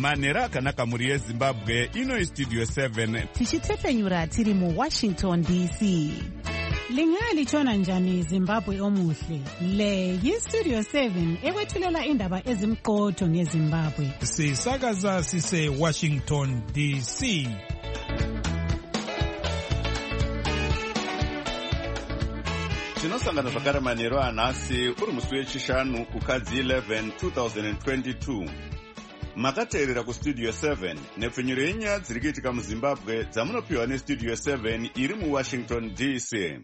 manhero akanaka muri yezimbabwe. Ino istudio 7 tichitefenyura tiri muWashington DC. Lingalitshona njani Zimbabwe omuhle? Le yistudio 7 ekwethulela indaba ezimqotho ngeZimbabwe. Sisakaza sise Washington DC. tinosangana zvakare manhero anhasi uri musi wechishanu kukadzi 11 2022. Makateerera kustudio 7 nepfenyuro yenyaya dziri kuitika muZimbabwe dzamunopiwa nestudio 7 iri muWashington DC.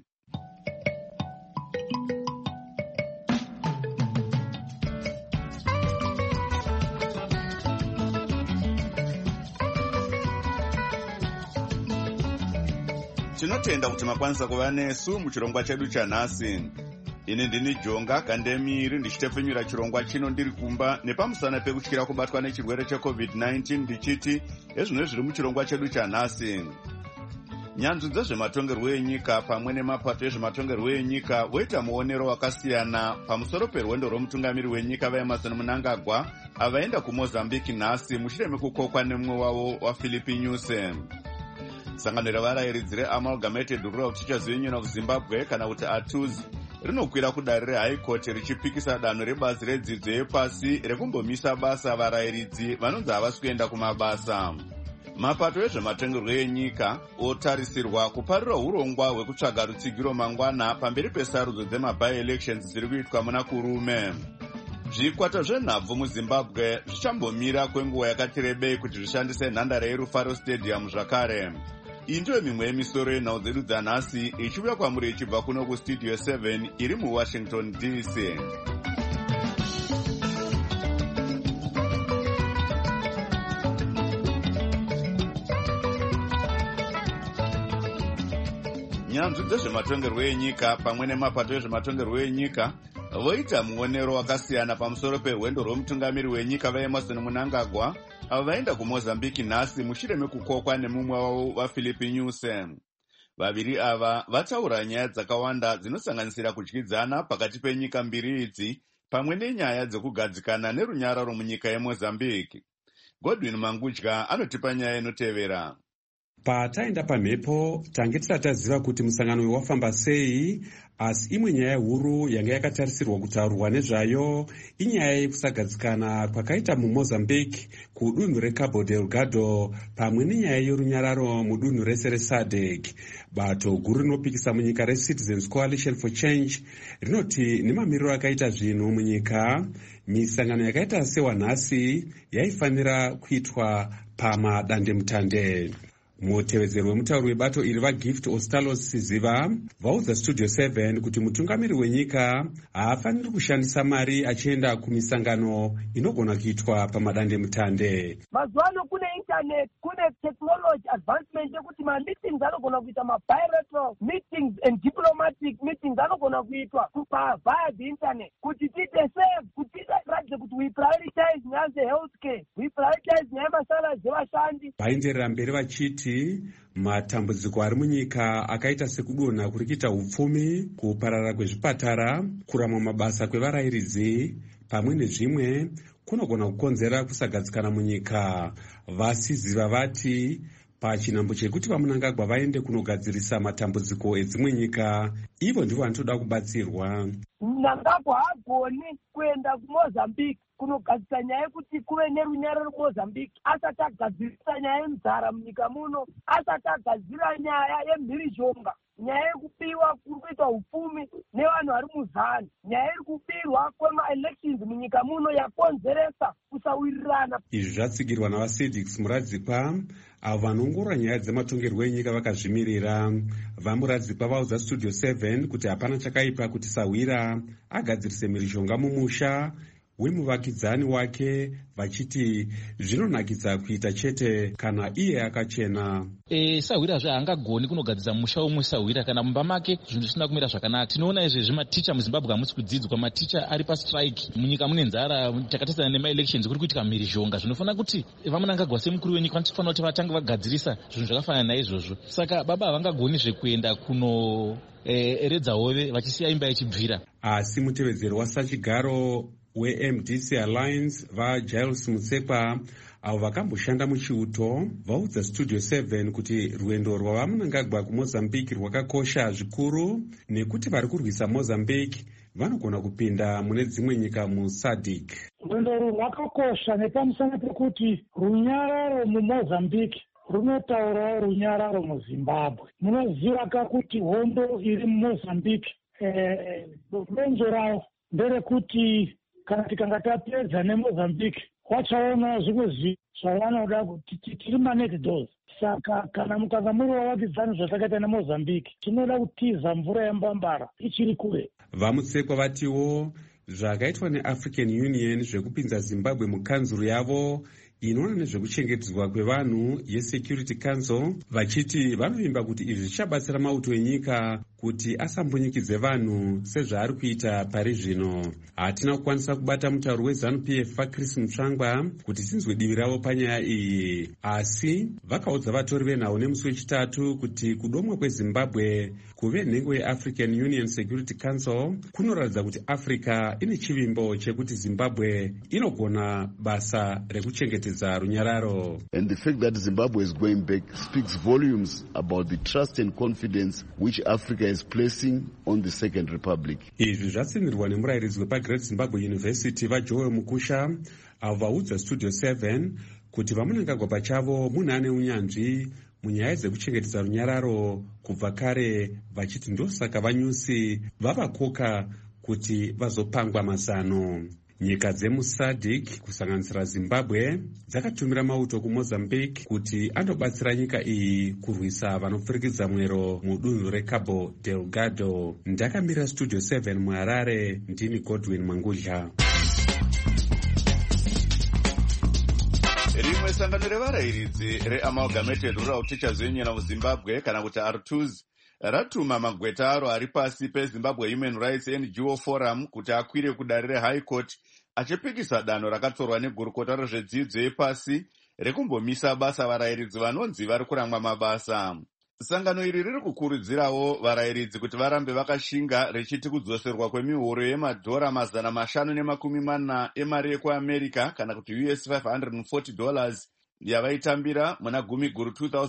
Tinotenda kuti makwanisa kuva nesu muchirongwa chedu chanhasi. Ini ndini Jonga Kandemiri ndichitepfenyura chirongwa chino ndiri kumba nepamusana pekutyira kubatwa nechirwere cheCovid-19 ndichiti ezvino zviri muchirongwa chedu chanhasi. Nyanzvi dzezvematongerwo enyika pamwe nemapato ezvematongerwo enyika voita muonero wakasiyana pamusoro perwendo rwomutungamiri wenyika vaEmmerson Mnangagwa avaenda kuMozambique nhasi mushure mekukokwa nemumwe wavo waPhilip Nyusi. Sangano revarayiridzi reAmalgamated Rural Teachers Union of Zimbabwe kana kuti ATUZ rinokwira kudare reHigh Court richipikisa danho rebazi redzidzo yepasi rekumbomisa basa varayiridzi vanonzi havasi kuenda kumabasa. Mapato ezvematongerwo enyika otarisirwa kuparira urongwa hwekutsvaga rutsigiro mangwana pamberi pesarudzo dzemabi-elections dziri kuitwa muna kurume. Zvikwata zvenhabvu muZimbabwe zvichambomira kwenguva yakati rebei kuti zvishandise nhandare yeRufaro Stadium zvakare. Iyi ndiyo mimwe yemisoro yenhau dzedu dzanhasi ichiuya kwamuri ichibva kuno kustudio 7 iri muWashington DC. Nyanzvi dzezvematongerwo enyika pamwe nemapato ezvematongerwo enyika voita muonero wakasiyana pamusoro perwendo rwomutungamiri wenyika vaEmmerson Mnangagwa avo vaenda kuMozambique nhasi mushure mekukokwa nemumwe wavo waPhilip Nyusi. Vaviri ava vataura nyaya dzakawanda dzinosanganisira kudyidzana pakati penyika mbiri idzi pamwe nenyaya dzekugadzikana nerunyararo munyika yeMozambique. Godwin Mangudya anotipa nyaya inotevera. Pataenda pamhepo tange tisati taziva kuti musangano uyu wafamba sei, asi imwe nyaya huru yanga yakatarisirwa kutaurwa nezvayo inyaya yekusagadzikana kwakaita muMozambique kudunhu reCabo Delgado pamwe nenyaya yerunyararo mudunhu rese reSADC. Bato guru rinopikisa munyika reCitizens Coalition for Change rinoti nemamiriro akaita zvinhu munyika, misangano yakaita sewanhasi yaifanira kuitwa pamadandemutande. Mutevedzeri wemutauri webato iri vaGift Ostalos Siziva vaudza Studio 7 kuti mutungamiri wenyika haafaniri kushandisa mari achienda kumisangano inogona kuitwa pamadandemutande. Mazuano kune internet, kune technology advancement yekuti ma-meetings anogona kuita ma-bilateral meetings and diplomatic meetings anogona kuitwa via the internet. Kuti tite save, kuti tiratidze kuti we prioritize nyaya dzehealthcare, we prioritize nyaya masala dzevashandi. Vaenderera mberi vachiti matambudziko ari munyika akaita sekudonha kuri kuita upfumi, kuparara kwezvipatara, kuramwa mabasa kwevarayiridzi pamwe nezvimwe kunogona kukonzera kusagadzikana munyika. Vasiziva vati pachinhambo chekuti vaMnangagwa vaende kunogadzirisa matambudziko edzimwe nyika, ivo ndivo vanotoda kubatsirwa. Mnangagwa haagoni kuenda kuMozambique kunogadzirisa nyaya yekuti kuve nerunyararo muMozambique asati agadzirisa nyaya yenzara munyika muno, asati agadzira nyaya yemhirizhonga, nyaya yekupiwa kuri kuitwa upfumi nevanhu vari muzana, nyaya iri kupirwa kwema-elections munyika muno yakonzeresa kusawirirana. Izvi zvatsigirwa navaCedix Muradzikwa avo vanongorora nyaya dzematongerwo enyika vakazvimirira. VaMuradzikwa vaudza Studio 7 kuti hapana chakaipa kuti Sawira agadzirise mhirizhonga mumusha wemuvakidzani wake, vachiti zvinonakidza kuita chete kana iye akachena. Sawira haangagoni kunogadzirisa musha umwe Sawira kana mumba make zvinhu zvisina kumira zvakanaka. Tinoona izvezvi maticha muZimbabwe hamusi kudzidzwa, maticha ari pastrike, munyika mune nzara, takatarisa nemaelections kuri kuitika mhirizhonga. Zvinofanira kuti vaMnangagwa semukuru wenyika vanofanira kuti vatange vagadzirisa zvinhu zvakafanana naizvozvo. Saka baba havangagoni zvekuenda kuno eredza hove vachisiya imba ichibvira. Asi mutevedzeri wasachigaro weMDC Alliance vaGiles Mutsekwa avo vakamboshanda muchiuto vaudza Studio 7 kuti rwendo rwavamunangagwa kuMozambique rwakakosha zvikuru nekuti vari kurwisa Mozambique vanogona kupinda mune dzimwe nyika muSADC. Rwendo rwakakosha nepamusana pekuti runyararo muMozambique runotaurawo runyararo muZimbabwe. Munoziva kuti hondo iri muMozambique donzo rawo nderekuti kana tikanga tapedza neMozambique wachaona zvimwe zvavanoda kuti tiri maneti dos. Saka kana mukanga muri wavakidzani zvatakaita neMozambique tinoda kutiza mvura yembambara ichiri kure. Vamutsekwa vatiwo zvakaitwa neAfrican Union zvekupinza Zimbabwe mukanzuru yavo inoona nezvekuchengetedzwa kwevanhu yeSecurity Council, vachiti vanovimba kuti izvi zvichabatsira mauto enyika kuti asambonyikidze vanhu sezvaari kuita pari zvino. Hatina kukwanisa kubata mutauro weZANU-PF Chris Mutsvangwa kuti tinzwe divi ravo panyaya iyi, asi vakaudza vatori venhau nemusi wechitatu kuti kudomwa kweZimbabwe kuve nhengo yeAfrican Union Security Council kunoratidza kuti Africa ine chivimbo chekuti Zimbabwe inogona basa rekuchengetedza runyararo. And the fact that Zimbabwe is going back speaks volumes about the trust and confidence which Africa is placing on the Second Republic. Izvi zvatsindirwa nemurayiridzi wepaGreat Zimbabwe University vaJoel Mukusha, avo vaudza Studio 7 kuti vamunangagwa pachavo munhu ane unyanzvi munyaya dzekuchengetedza runyararo kubva kare, vachiti ndosaka vanyusi vavakoka kuti vazopangwa mazano. Nyika dzemuSADC kusanganisira Zimbabwe dzakatumira mauto kuMozambique kuti andobatsira nyika iyi kurwisa vanopfurikidza mwero mudunhu reCabo Delgado. Ndakamira Studio 7 muHarare, ndini Godwin Mangudya. Rimwe sangano revarayiridzi reAmalgamated Rural Teachers Union of Zimbabwe kana kuti ARTUZ ratuma magweta aro ari pasi peZimbabwe Human Rights NGO Forum kuti akwire kudare reHigh Court achipikisa danho rakatorwa negurukota rezvedzidzo yepasi rekumbomisa basa varayiridzi vanonzi vari kurangwa mabasa. Sangano iri riri kukurudzirawo varayiridzi kuti varambe vakashinga richiti kudzoserwa kwemihoro yemadhora $540 emari yekuAmerica kana kuti US $540 yavaitambira muna gumi guru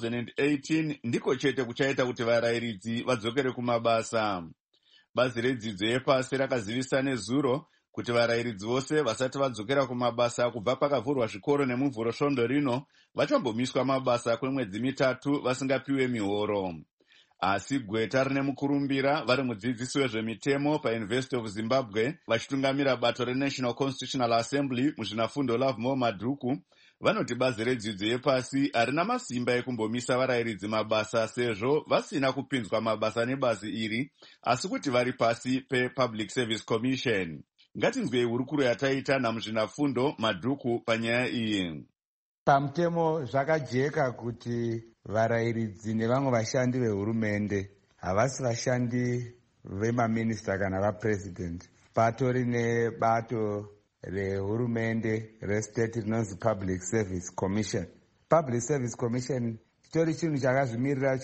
2018 ndiko chete kuchaita kuti varayiridzi vadzokere kumabasa. Bazi redzidzo yepasi rakazivisa nezuro kuti varayiridzi vose vasati vadzokera kumabasa kubva pakavhurwa zvikoro nemumvuro svondo rino vachambomiswa mabasa kwemwedzi 3 vasingapiwe mihoro. Asi gweta rine mukurumbira vari mudzidzisi wezvemitemo paUniversity of Zimbabwe vachitungamira bato reNational Constitutional Assembly muzvinafundo Lovemore Madhuku vanoti bazi redzidzo yepasi harina masimba ekumbomisa varayiridzi mabasa sezvo vasina kupinzwa mabasa nebazi iri asi kuti vari pasi pePublic Service Commission. Ngatinzwei hurukuro yataita namuzvinafundo Madhuku panyaya iyi. Pamutemo zvakajeka kuti varayiridzi nevamwe vashandi vehurumende havasi vashandi vemaminista kana vapresident. Patori nebato rehurumende restate rinonzi Public Service Commission. Public Service Commission chitori chinhu chakazvimirira,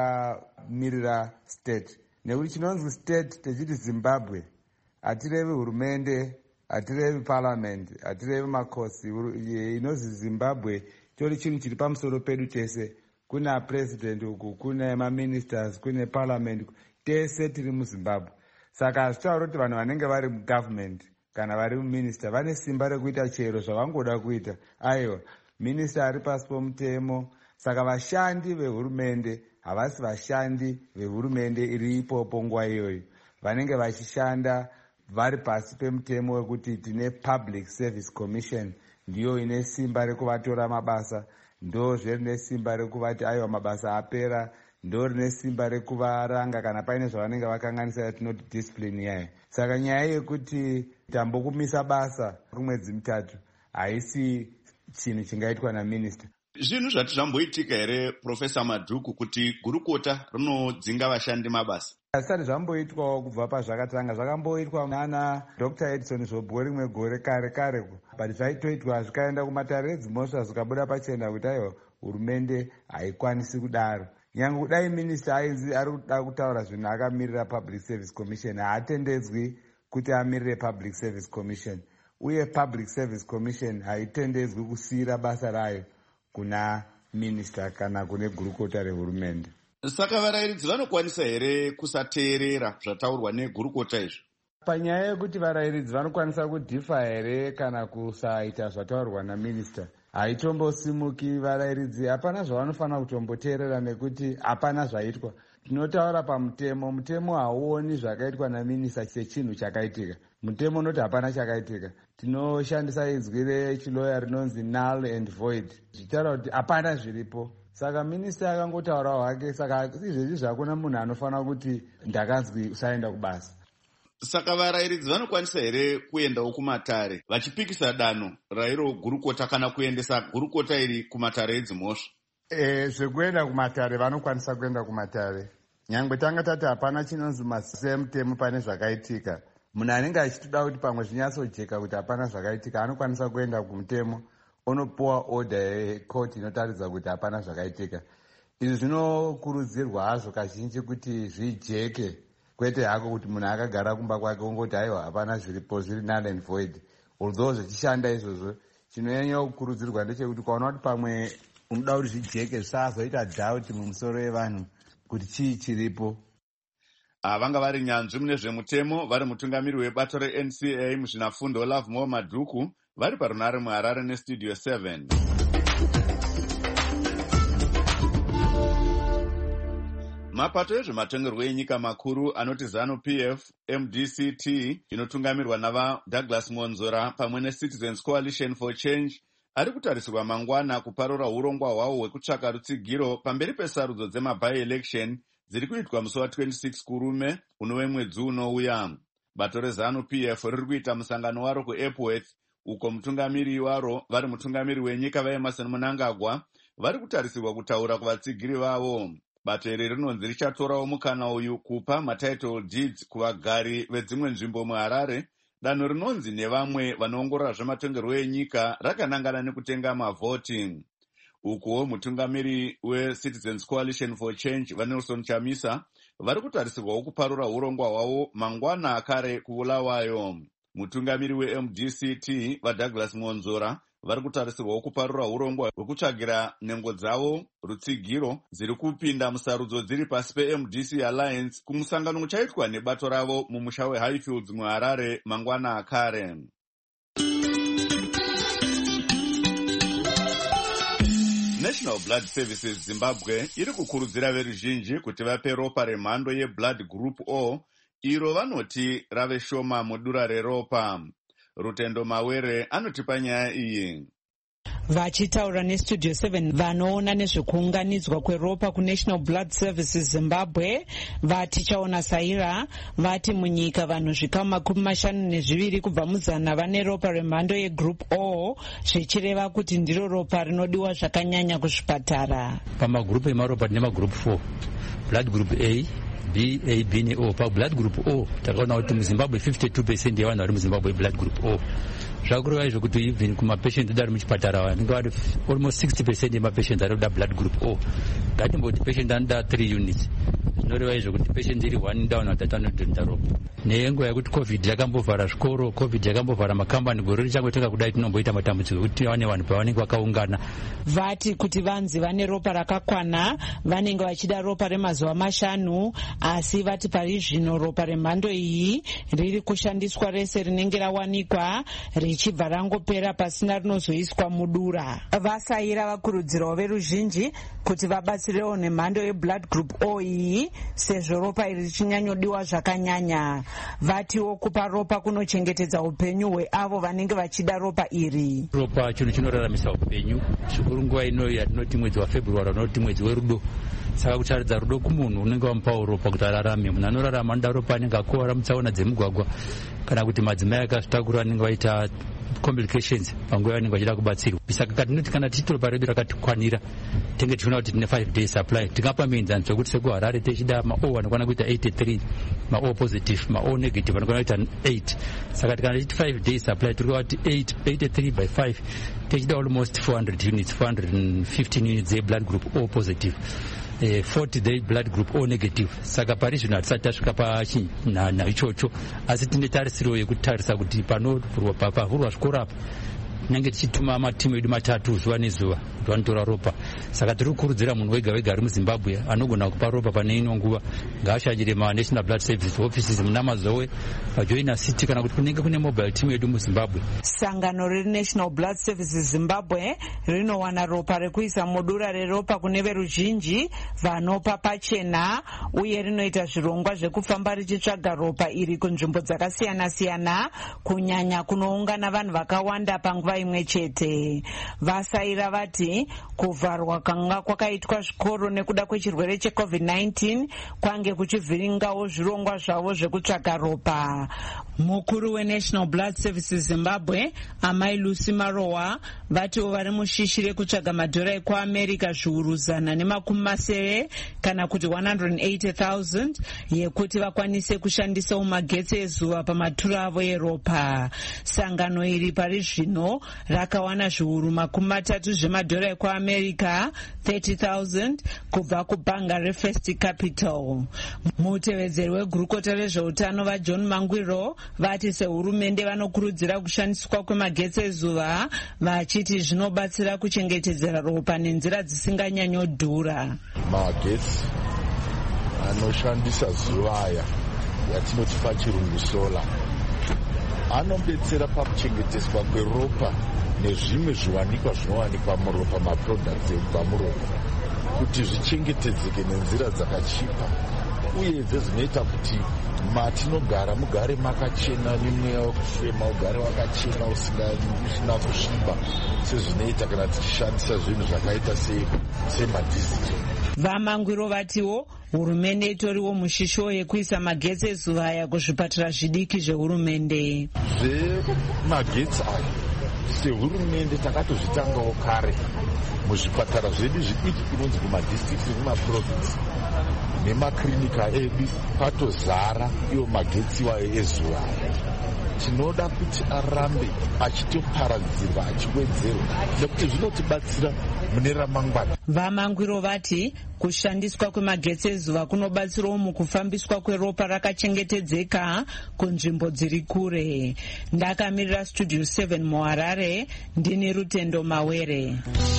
chakamirira state. Nekuti chinonzi state techiti Zimbabwe hatirevi hurumende, hatirevi parliament, hatirevi makosi. Inonzi Zimbabwe chitori chinhu chiri pamusoro pedu tese. Kuna president uku, kuna maministers, kuna parliament, tese tiri muZimbabwe. Saka hazvitaura kuti vanhu vanenge vari mugovernment kana vari muminista vane simba rekuita chero zvavangoda kuita. Aiwa, minista ari pasi pomutemo. Saka vashandi vehurumende havasi vashandi vehurumende iri ipopo nguva iyoyo. Vanenge vachishanda vari pasi pemutemo wekuti tine Public Service Commission ndiyo ine simba rekuvatora mabasa, ndo zverine simba rekuvati aiwa mabasa apera, ndo rine simba rekuvaranga kana paine zvavanenge vakanganisa yatinoti discipline yayo. Saka nyaya yekuti tambokumisa basa kumwedzi 3 haisi chinhu chingaitwa naminista. Zvinhu zvati zvamboitika here Profesa Madhuku kuti gurukota rinodzinga vashandi mabasa? Hazvisati zvamboitwawo kubva pazvakatanga. Zvakamboitwa nana Dr. Edison Zobho rimwe gore kare but zvaitoitwa zvikaenda kumatare edzimhosva zvikabuda pachena kuti aiwa hurumende haikwanisi kudaro. Nyange kudai minista ainzi ari kuda kutaura zvinhu akamirira Public Service Commission haatendedzwi kuti amirire Public Service Commission. uye Public Service Commission haitendedzwi kusiyira basa rayo kuna minista kana kune gurukota rehurumende. Saka varairidzi vanokwanisa here kusateerera zvataurwa negurukota izvi? Panyaya yekuti varairidzi vanokwanisa kudhifa here kana kusaita zvataurwa naminista, haitombosimuki. Varairidzi hapana zvavanofanira kutomboteerera nekuti hapana zvaitwa. Tinotaura pamutemo, mutemo hauoni zvakaitwa naminista sechinhu chakaitika. Mutemo unoti hapana chakaitika. Tinoshandisa inzwi rechiloya rinonzi null and void, zvichitaura kuti hapana zviripo. Saka minista akangotaura hwake, saka izvezvi hakuna munhu anofanira kuti ndakanzwi usaenda kubasa. Saka varairidzi vanokwanisa here kuendawo kumatare vachipikisa danho rairo gurukota kana kuendesa gurukota iri kumatare edzimhosva? Zvekuenda kumatare vanokwanisa kuenda kumatare. Nyangwe tanga tati hapana chinonzi masemutemo pane zvakaitika. Munhu anenge achitoda kuti pamwe zvinyatsojeka kuti hapana zvakaitika anokwanisa kuenda kumutemo onopuwa order yekoti inotaridza kuti hapana zvakaitika. Izvi zvinokurudzirwa hazvo kazhinji kuti zvijeke, kwete hako kuti munhu akagara kumba kwake ongoti aiwa hapana zviripo, zviri null and void. Although zvichishanda izvozvo, chinonyanya kukurudzirwa ndechekuti kwaona kuti pamwe unoda kuti zvijeke zvisazoita doubt mumusoro yevanhu kuti chii chiripo. Vanga vari nyanzvi mune zvemutemo vari mutungamiri webato reNCA muzvinafundo Love More Madhuku vari parunare muHarare neStudio 7. Mapato ezvematongerwo enyika makuru anoti ZANU-PF, MDCT inotungamirwa navaDouglas Monzora pamwe neCitizens Coalition for Change ari kutarisirwa mangwana kuparura urongwa hwawo hwekutsvaka rutsigiro pamberi pesarudzo dzema-by-election dziri kuitwa musi wa26 kurume unove mwedzi unouya. Bato reZANU-PF riri kuita musangano waro kuEpworth uko mutungamiri waro vari mutungamiri wenyika vaEmmerson Mnangagwa vari kutarisirwa kutaura kuvatsigiri vavo. Bato iri rinonzi richatorawo mukana uyu kupa matitle deeds kuvagari vedzimwe nzvimbo muHarare, danho rinonzi nevamwe vanoongorora zvematongerwo enyika rakanangana nekutenga mavhoti. Ukuwo mutungamiri weCitizens Coalition for Change vaNelson Chamisa vari kutarisirwawo kuparura urongwa hwavo mangwana akare kuBulawayo. Mutungamiri weMDCT vaDouglas Monzora vari kutarisirwawo kuparura urongwa hwekutsvagira nhengo dzavo rutsigiro dziri kupinda musarudzo dziri pasi peMDC Alliance kumusangano uchaitwa nebato ravo mumusha weHighfields muHarare mangwana akare. National Blood Services Zimbabwe iri kukurudzira veruzhinji kuti vape ropa remhando yeBlood Group O iro vanoti rave shoma mudura reropa. Rutendo Mawere anotipa nyaya iyi. Vachitaura neStudio 7 vanoona nezvekuunganidzwa kweropa kuNational Blood Services Zimbabwe vatichaona Saira vati munyika vanhu zvikamu 52 kubva muzana vane ropa remhando yeGroup O, zvichireva kuti ndiro ropa rinodiwa zvakanyanya kuzvipatara. Pamagrupu emaropa tine magroup 4, Blood Group A, B, A, B ne O. PaBlood Group O takaona kuti muZimbabwe 52% yevanhu vari muZimbabwe Blood Group O. Zvakureva izvo kuti even kumapatients ari muchipatara vanenge vari almost 60% yemapatients ari kuda Blood Group O. Ngatimboti patient anoda 3 units, zvinoreva izvo kuti patient iri 1 down vatatu anodhonza ropa. Nenguva yekuti COVID yakambovhara zvikoro, COVID yakambovhara makambani, gore richangotenga kudai tinomboita matambudziko ekuti vane vanhu pavanenge vakaungana. Vati kuti vanzi vane ropa rakakwana vanenge vachida ropa remazuva 5, asi vati pari zvino ropa remhando iyi riri kushandiswa rese rinenge rawanikwa richibva rangopera pasina rinozoiswa mudura. Vasaira vakurudzirawo veruzhinji kuti vabatsirewo nemhando yeBlood Group O iyi sezvo ropa iri richinyanyodiwa zvakanyanya. Vatiwo kupa ropa kunochengetedza upenyu hweavo vanenge vachida ropa iri. Ropa chinhu chinoraramisa upenyu, zvikuru nguva ino yatinoti mwedzi waFebruary unoti mwedzi werudo. Saka kutaridza rudo kumunhu unenge wamupawo ropa kuti ararame. Munhu anorarama anoda ropa anenge akuwara mutsaona dzemugwagwa kana kuti madzimai akazvitakura anenge vaita complications panguva yanenge vachida kubatsirwa. Saka katinoti kana tichitora ropa redu rakatikwanira tenge tichiona kuti tine 5 day supply, tingapa mienzaniso yekuti sekuHarare tichida ma-O anokwana kuita 83, ma-O positive, ma-O negative anokwana kuita 8. Saka kana tichiti 5 day supply tiri kuti 83 by 5 tichida almost 400 units, 415 units ye blood group O positive. 40 their blood group O negative. Saka pari zvino hatisati tasvika pachinhanha ichocho, asi tine tarisiro yekutarisa kuti pavhurwa zvikoro apa nenge tichituma matimu edu 3 zuva nezuva kuti vanotora ropa. Saka tiri kukurudzira munhu wega wega ari muZimbabwe anogona kupa ropa pane ino nguva ngaashanyire maNational Blood Service offices munamazowe paJoina City kana kuti kunenge kune mobile team edu muZimbabwe. Sangano reNational Blood Services Zimbabwe rinowana ropa rekuisa mudura reropa kune veruzhinji vanopa pachena, uye rinoita zvirongwa zvekufamba richitsvaga ropa iri kunzvimbo dzakasiyana siyana, kunyanya kunoungana vanhu vakawanda panguva imwe chete. Vasaira vati kuvharwa kanga kwakaitwa zvikoro nekuda kwechirwere cheCovid-19 kwange kuchivhiringawo zvirongwa zvavo zvekutsvaga ropa. Mukuru weNational Blood Services Zimbabwe, Amai Lucy Marowa, vatiwo vari mushishi rekutsvaga madhora ekuAmerica zviuru 170 kana kuti 180,000 yekuti vakwanise kushandisawo magetsi ezuva pamaturo avo eropa. Sangano iri pari zvino rakawana zviuru 30 zvemadhora ekuAmerica 30,000 kubva kubhanga reFirst Capital. Mutevedzeri wegurukota rezveutano vaJohn Mangwiro vati sehurumende vanokurudzira kushandiswa kwemagetsi ezuva, vachiti zvinobatsira kuchengetedzera ropa nenzira dzisinganyanyodhura. Magetsi anoshandisa zuva aya yatinoti pachirungu sola anobetsera pakuchengeteswa kweropa nezvimwe zviwanikwa zvinowanikwa muropa, maproducts ekubva muropa, kuti zvichengetedzeke nenzira dzakachipa, uyezve zvinoita kuti matinogara mugare makachena, nemweya wekufema ugare wakachena usina kusviba sezvinoita kana tichishandisa zvinhu zvakaita semadhiziri. Vamangwiro vatiwo hurumende itoriwo mushisho yekuisa magetsi ezuva aya kuzvipatara zvidiki zvehurumende. Zvemagetsi aya sehurumende takatozvitangawo kare muzvipatara zvedu zvidiki kunonzi kumadistricts nekumaprovinsi nemaklinika edu patozara iwo magetsi wayo ezuva aya. Tinoda kuti arambe achitoparadzirwa, achiwedzerwa, nekuti zvinotibatsira mune ramangwana. Vamangwiro vati kushandiswa kwemagetsi ezuva kunobatsirawo mukufambiswa kweropa rakachengetedzeka kunzvimbo dziri kure. Ndakamirira Studio 7 muHarare, ndini Rutendo Mawere.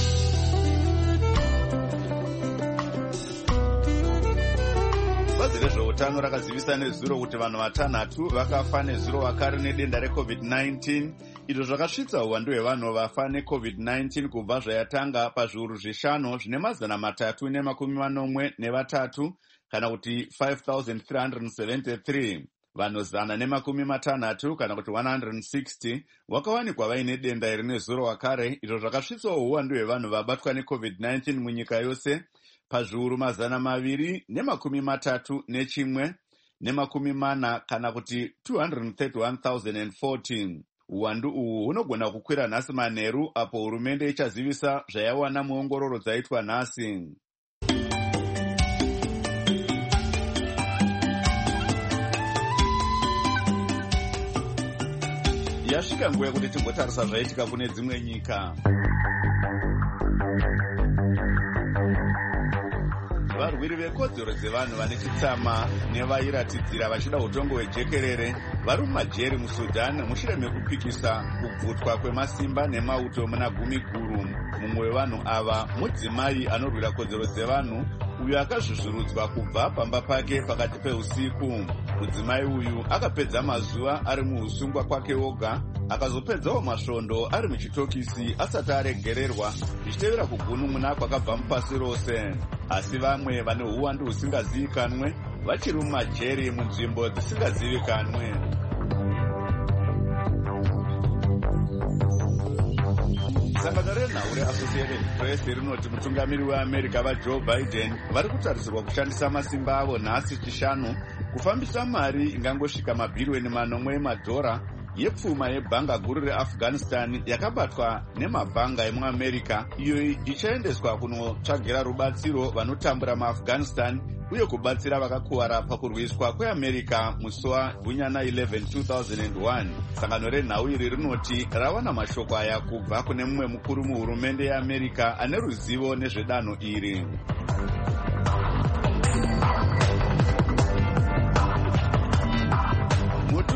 Bazi rezveutano rakazivisa nezuro kuti vanhu 6 vakafa nezuro vakare nedenda reCovid-19, izvo zvakasvitsa uwandu hwevanhu vafa neCovid-19 kubva zvayatanga pazviuru 5 zvine 343 kana kuti 5,373. Vanhu 160 kana kuti 160 vakawanikwa vaine denda iri nezuro wakare, izvo zvakasvitsawo uwandu hwevanhu vabatwa neCovid-19 munyika yose pazviuru 231 ne40 kana kuti 231,014. Uwandu uhu hunogona kukwira nhasi manheru apo hurumende ichazivisa zvayawana muongororo dzaitwa nhasi. Yasvika nguva yekuti timbotarisa zvaitika kune dzimwe nyika. Varwiri vekodzero dzevanhu vane chitsama nevairatidzira vachida utongo hwejekerere vari mumajeri muSudan mushure mekupikisa kubvutwa kwemasimba nemauto muna gumi guru. Mumwe wevanhu ava mudzimai anorwira kodzero dzevanhu uyo akazvuzvurudzwa kubva pamba pake pakati peusiku. Mudzimai uyu akapedza mazuva ari muusungwa kwake oga, akazopedzawo masvondo ari muchitokisi asati aregererwa, zvichitevera kugunun'una kwakabva mupasi rose. Asi vamwe vane uwandu husingazivikanwe vachiri mumajeri munzvimbo dzisingazivikanwe. Sangano renhau reAssociated Press rinoti mutungamiri weAmerica vaJoe Biden vari kutarisirwa kushandisa masimba avo nhasi chishanu kufambisa mari ingangosvika mabhirioni 9 emadhora yepfuma yebhanga guru reAfghanistan yakabatwa nemabhanga emuAmerica, iyo ichaendeswa kunotsvagira rubatsiro vanotambura muAfghanistan uye kubatsira vakakuwara pakurwiswa kweAmerica musi waGunyana 11, 2001. Sangano renhau iri rinoti rawana mashoko aya kubva kune mumwe mukuru muhurumende yeAmerica ane ruzivo nezvedanho iri.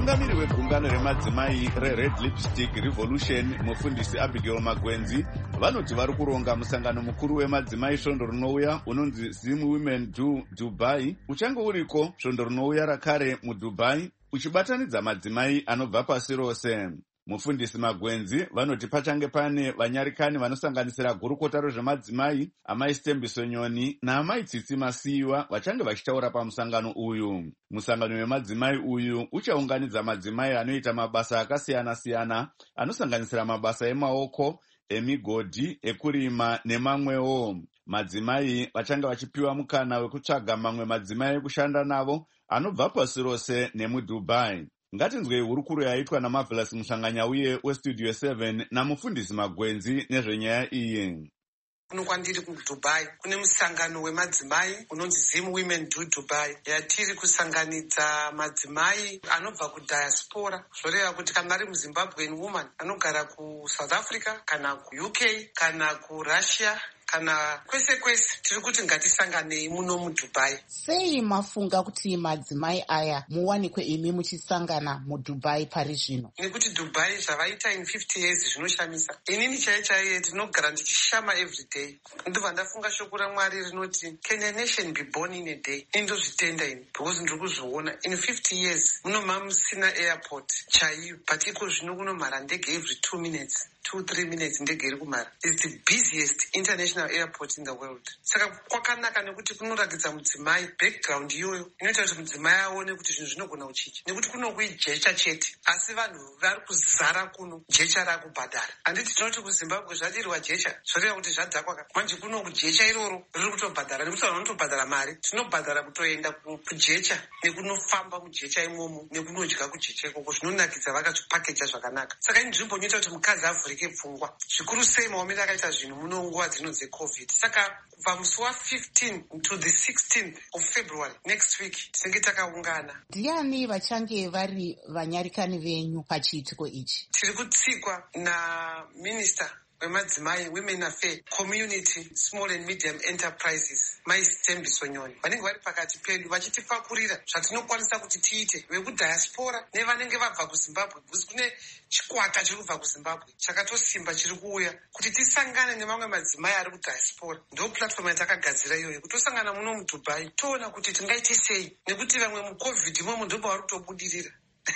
mutungamiri wegungano remadzimai reRed Lipstick Revolution mufundisi Abigail Magwenzi vanoti vari kuronga musangano mukuru wemadzimai svondo rinouya unonzi Zim Women Do Dubai uchange uriko svondo rinouya rakare muDubai uchibatanidza madzimai anobva pasi rose. Mufundisi Magwenzi vanoti pachange pane vanyarikani vanosanganisira gurukota rezvemadzimai amai Stembiso Nyoni naamai Tsitsi Masiyiwa vachange vachitaura pamusangano uyu. Musangano wemadzimai uyu uchaunganidza madzimai anoita mabasa akasiyana-siyana anosanganisira mabasa emaoko, emigodhi, ekurima nemamwewo. Madzimai vachange vachipiwa mukana wekutsvaga mamwe madzimai ekushanda navo anobva pasi rose nemuDubai. Ngatinzwei hurukuro yaitwa naMarvelous Muhlanganyauye weStudio 7 namufundisi Magwenzi nezvenyaya iyi. Kuno kwandiri kuDubai kune musangano wemadzimai unonzi Zim Women Do Dubai yatiri kusanganidza madzimai anobva kudiaspora, zvoreva kuti kana ari muZimbabwean woman anogara kuSouth Africa kana kuUK kana kuRussia kana kwese kwese tiri kuti ngatisanganei muno muDubai. Sei mafunga kuti madzimai aya muwanikwe imi muchisangana muDubai pari zvino? Nekuti Dubai zvavaita in 50 years zvinoshamisa. Inini chaiye tinogara ndichishama every day. Ndobva ndafunga shoko raMwari rinoti can a nation be born in a day? Indozvitenda ini because ndiri kuzviona in 50 years munoma musina airport chaiyo, but iko zvino kunomhara ndege every 2 minutes. 2-3 minutes ndege iri kumhara. It's the busiest international airport in the world. Saka kwakanaka nekuti kunoratidza mudzimai background iyoyo inoita kuti mudzimai aone kuti zvinhu zvinogona kuchicha, nekuti kuno kuijecha chete asi vanhu vari kuzara kuno jecha rakubhadhara. Handiti tinoti kuZimbabwe zvadirwa jecha zvoreva kuti zvadzakwa manje kuno kujecha iroro riri kutobhadhara, nekuti vanhu vanotobhadhara mari, tinobhadhara kutoenda kujecha nekunofamba mujecha imomo nekunodya kujecha ikoko zvinonakidza vakazvipakeja zvakanaka. Saka inzvimbo inoita kuti mukadzi avhurike pfungwa zvikuru sei maomero akaita zvinhu muno nguva dzino dzeCovid. Saka kubva musi wa15 to the 16th of February next week tinenge takaungana. Ndiani vachange vari vanyarikani venyu pachiitiko ichi? Tiri kutsigwa naMinista wemadzimai, Women Affairs, Community, Small and Medium Enterprises, mai Stembiso Nyoni. Vanenge vari pakati pedu vachitipakurira zvatinokwanisa kuti tiite vekudiaspora nevanenge vabva kuZimbabwe. Kune chikwata chiri kubva kuZimbabwe chakatosimba chiri kuuya kuti tisangane nemamwe madzimai ari kudiaspora. Ndo platform yatakagadzira iyoyo kuti tosangana muno muDubai toona kuti tingaite sei, nekuti vamwe muCovid imomo ndo pavari kutobudirira.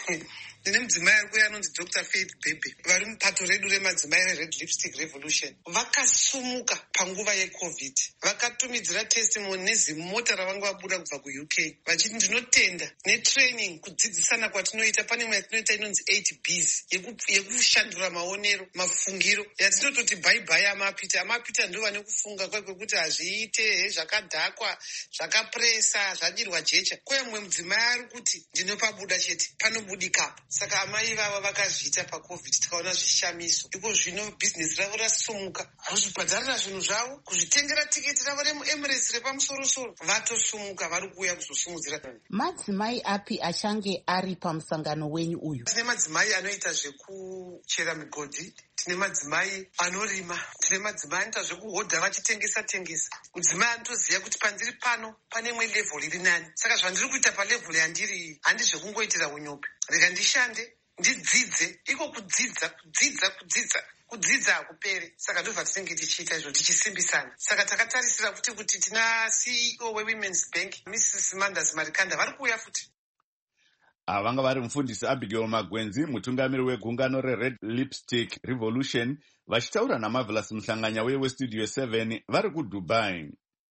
Ndine mudzimai ari kuya anonzi Dr. Faith Bebe vari mupato redu remadzimai reRed Lipstick Revolution. Vakasumuka panguva yeCovid, vakatumidzira testimony nezimota ravanga vabuda kubva kuUK vachiti ndinotenda netraining kudzidzisana kwatinoita. Pane imwe yatinoita inonzi 8Bs yekushandura maonero, mafungiro yatinototi bhaibhai amapita ndo vane kufunga kwekuti hazviite zvakadhakwa zvakapresa zvadirwa jecha. Kwaya mumwe mudzimai ari kuti ndinopabuda chete panobudika. Saka amai vava vakazviita paCovid tikaona zvishamiso. Iko zvino bhizinesi ravo rasumuka, kuzvibhadharira zvinhu zvavo, kuzvitengera tiketi ravo remuEmirates repamusoro-soro, vatosumuka vari kuuya kuzosumudzira. Madzimai api achange ari pamusangano wenyu uyu? Tine madzimai anoita zvekuchera migodhi, tine madzimai anorima, tine madzimai anoita zvekuhodha vachitengesa. Mudzimai anotoziva kuti pandiri pano pane imwe level iri nani, saka zvandiri kuita palevel yandiri handi zvekungoitira unyopi. Rega ndishande ndidzidze, iko kudzidza hakupere. Saka ndobva tinenge tichiita izvo tichisimbisana. Saka takatarisira kuti tina CEO weWomen's Bank Mrs. Mandas Marikanda vari kuuya futi. Vanga vari mufundisi Abigail Magwenzi, mutungamiri wegungano reRed Lipstick Revolution, vachitaura naMarvelous Muhlanganyauye weStudio 7 vari kuDubai.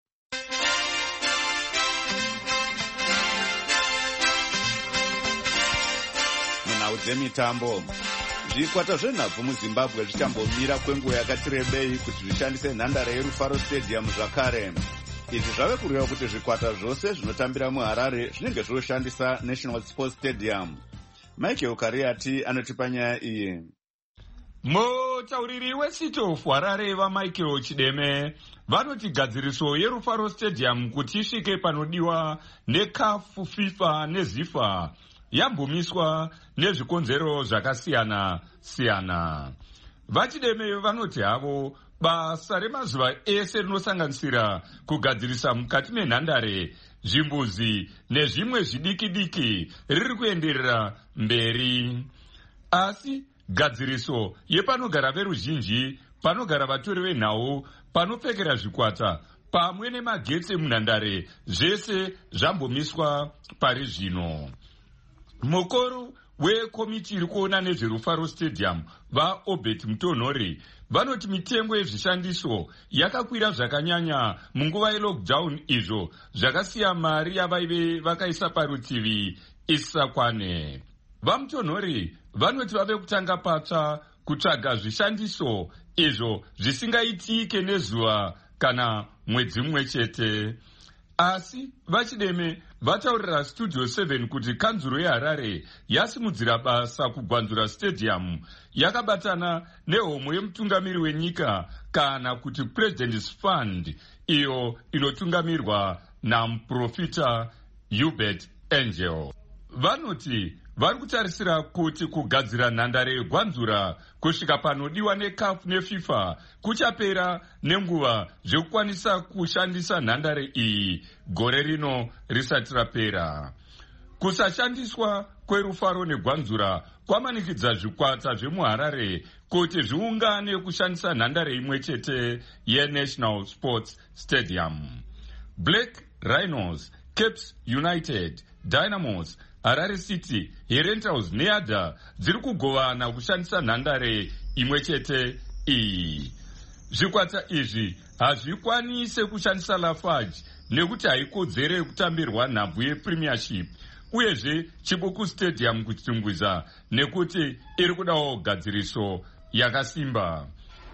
Munhau dzemitambo, zvikwata zvenhabvu muZimbabwe zvichambomira kwenguva yakati rebei kuti zvishandise nhandare yeRufaro Stadium zvakare. Izvi zvave kureva kuti zvikwata zvose zvinotambira muHarare zvinenge zvoshandisa National Sports Stadium. Michael Kariati anotipa nyaya iyi. Mutauriri weCity of Harare vaMichael Chideme vanoti gadziriso yeRufaro Stadium kuti isvike panodiwa neCAF, FIFA neZIFA yambomiswa nezvikonzero zvakasiyana-siyana. VaChideme vanoti havo basa remazuva ese rinosanganisira kugadzirisa mukati menhandare, zvimbuzi nezvimwe zvidiki-diki riri kuenderera mberi. Asi gadziriso yepanogara veruzhinji, panogara vatori venhau, panopfekera zvikwata pamwe nemagetsi emunhandare zvese zvambomiswa pari zvino. Mukuru wekomiti iri kuona nezverufaro stadium vaObert Mutonhori vanoti mitengo yezvishandiso yakakwira zvakanyanya munguva yelockdown, izvo zvakasiya mari yavaive vakaisa parutivi isakwane. VaMutonhori vanoti vave kutanga patsva kutsvaga zvishandiso izvo zvisingaitike nezuva kana mwedzi mumwe chete. Asi vaChideme vataurira Studio 7 kuti kanzuro yeHarare yasimudzira basa kugwanzura stadium yakabatana nehomo yemutungamiri wenyika kana kuti President's Fund, iyo inotungamirwa namuprofita Hubert Angel. Vanoti vari kutarisira kuti kugadzira nhandare yegwanzura kusvika panodiwa neCAF neFIFA kuchapera nenguva zvekukwanisa kushandisa nhandare iyi gore rino risati rapera. Kusashandiswa kwerufaro negwanzura kwamanikidza zvikwata zvemuHarare kuti zviungane kushandisa nhandare imwe chete yeNational Sports Stadium. Black Rhinos, Caps United, Dynamos, Harare City, Herentals neADA dziri kugovana kushandisa nhandare imwe chete iyi. Zvikwata izvi hazvikwanise kushandisa Lafarge nekuti haikodzere kutambirwa nhabvu yePremiership, uyezve Chibuku Stadium kuchitungwiza nekuti iri kudawo gadziriso yakasimba.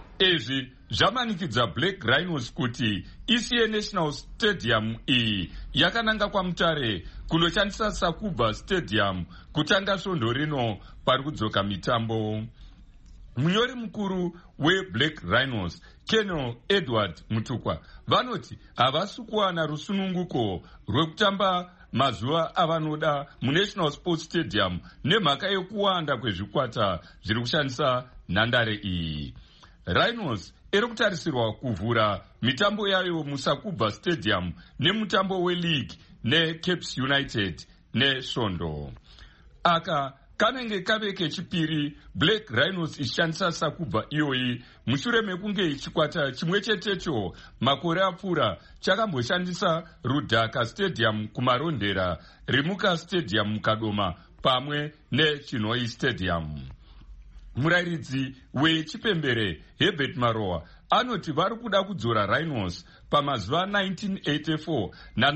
Izvi zvamanikidza Black Rhinos kuti isiye National Stadium iyi yakananga kwaMutare kunoshandisa Sakuba Stadium kutanga svondo rino pari kudzoka mitambo. Munyori mukuru weBlack Rhinos, Colonel Edward Mutukwa, vanoti havasi kuwana rusununguko rwekutamba mazuva avanoda muNational Sports Stadium nemhaka yekuwanda kwezvikwata zviri kushandisa nhandare iyi. Rhinos iri kutarisirwa kuvhura mitambo yayo muSakuba Stadium nemutambo weLeague neCaps United nesvondo. Aka kanenge kave kechipiri Black Rhinos ishandisa Sakuba iyoyi mushure mekunge chikwata chimwe chetecho makore apfuura chakamboshandisa Rudhaka Stadium kumarondera, Rimuka Stadium mukadoma pamwe neChinhoi Stadium. Murairidzi wechipembere Herbert Marowa anoti vari kuda kudzora Rhinos pamazuva 1984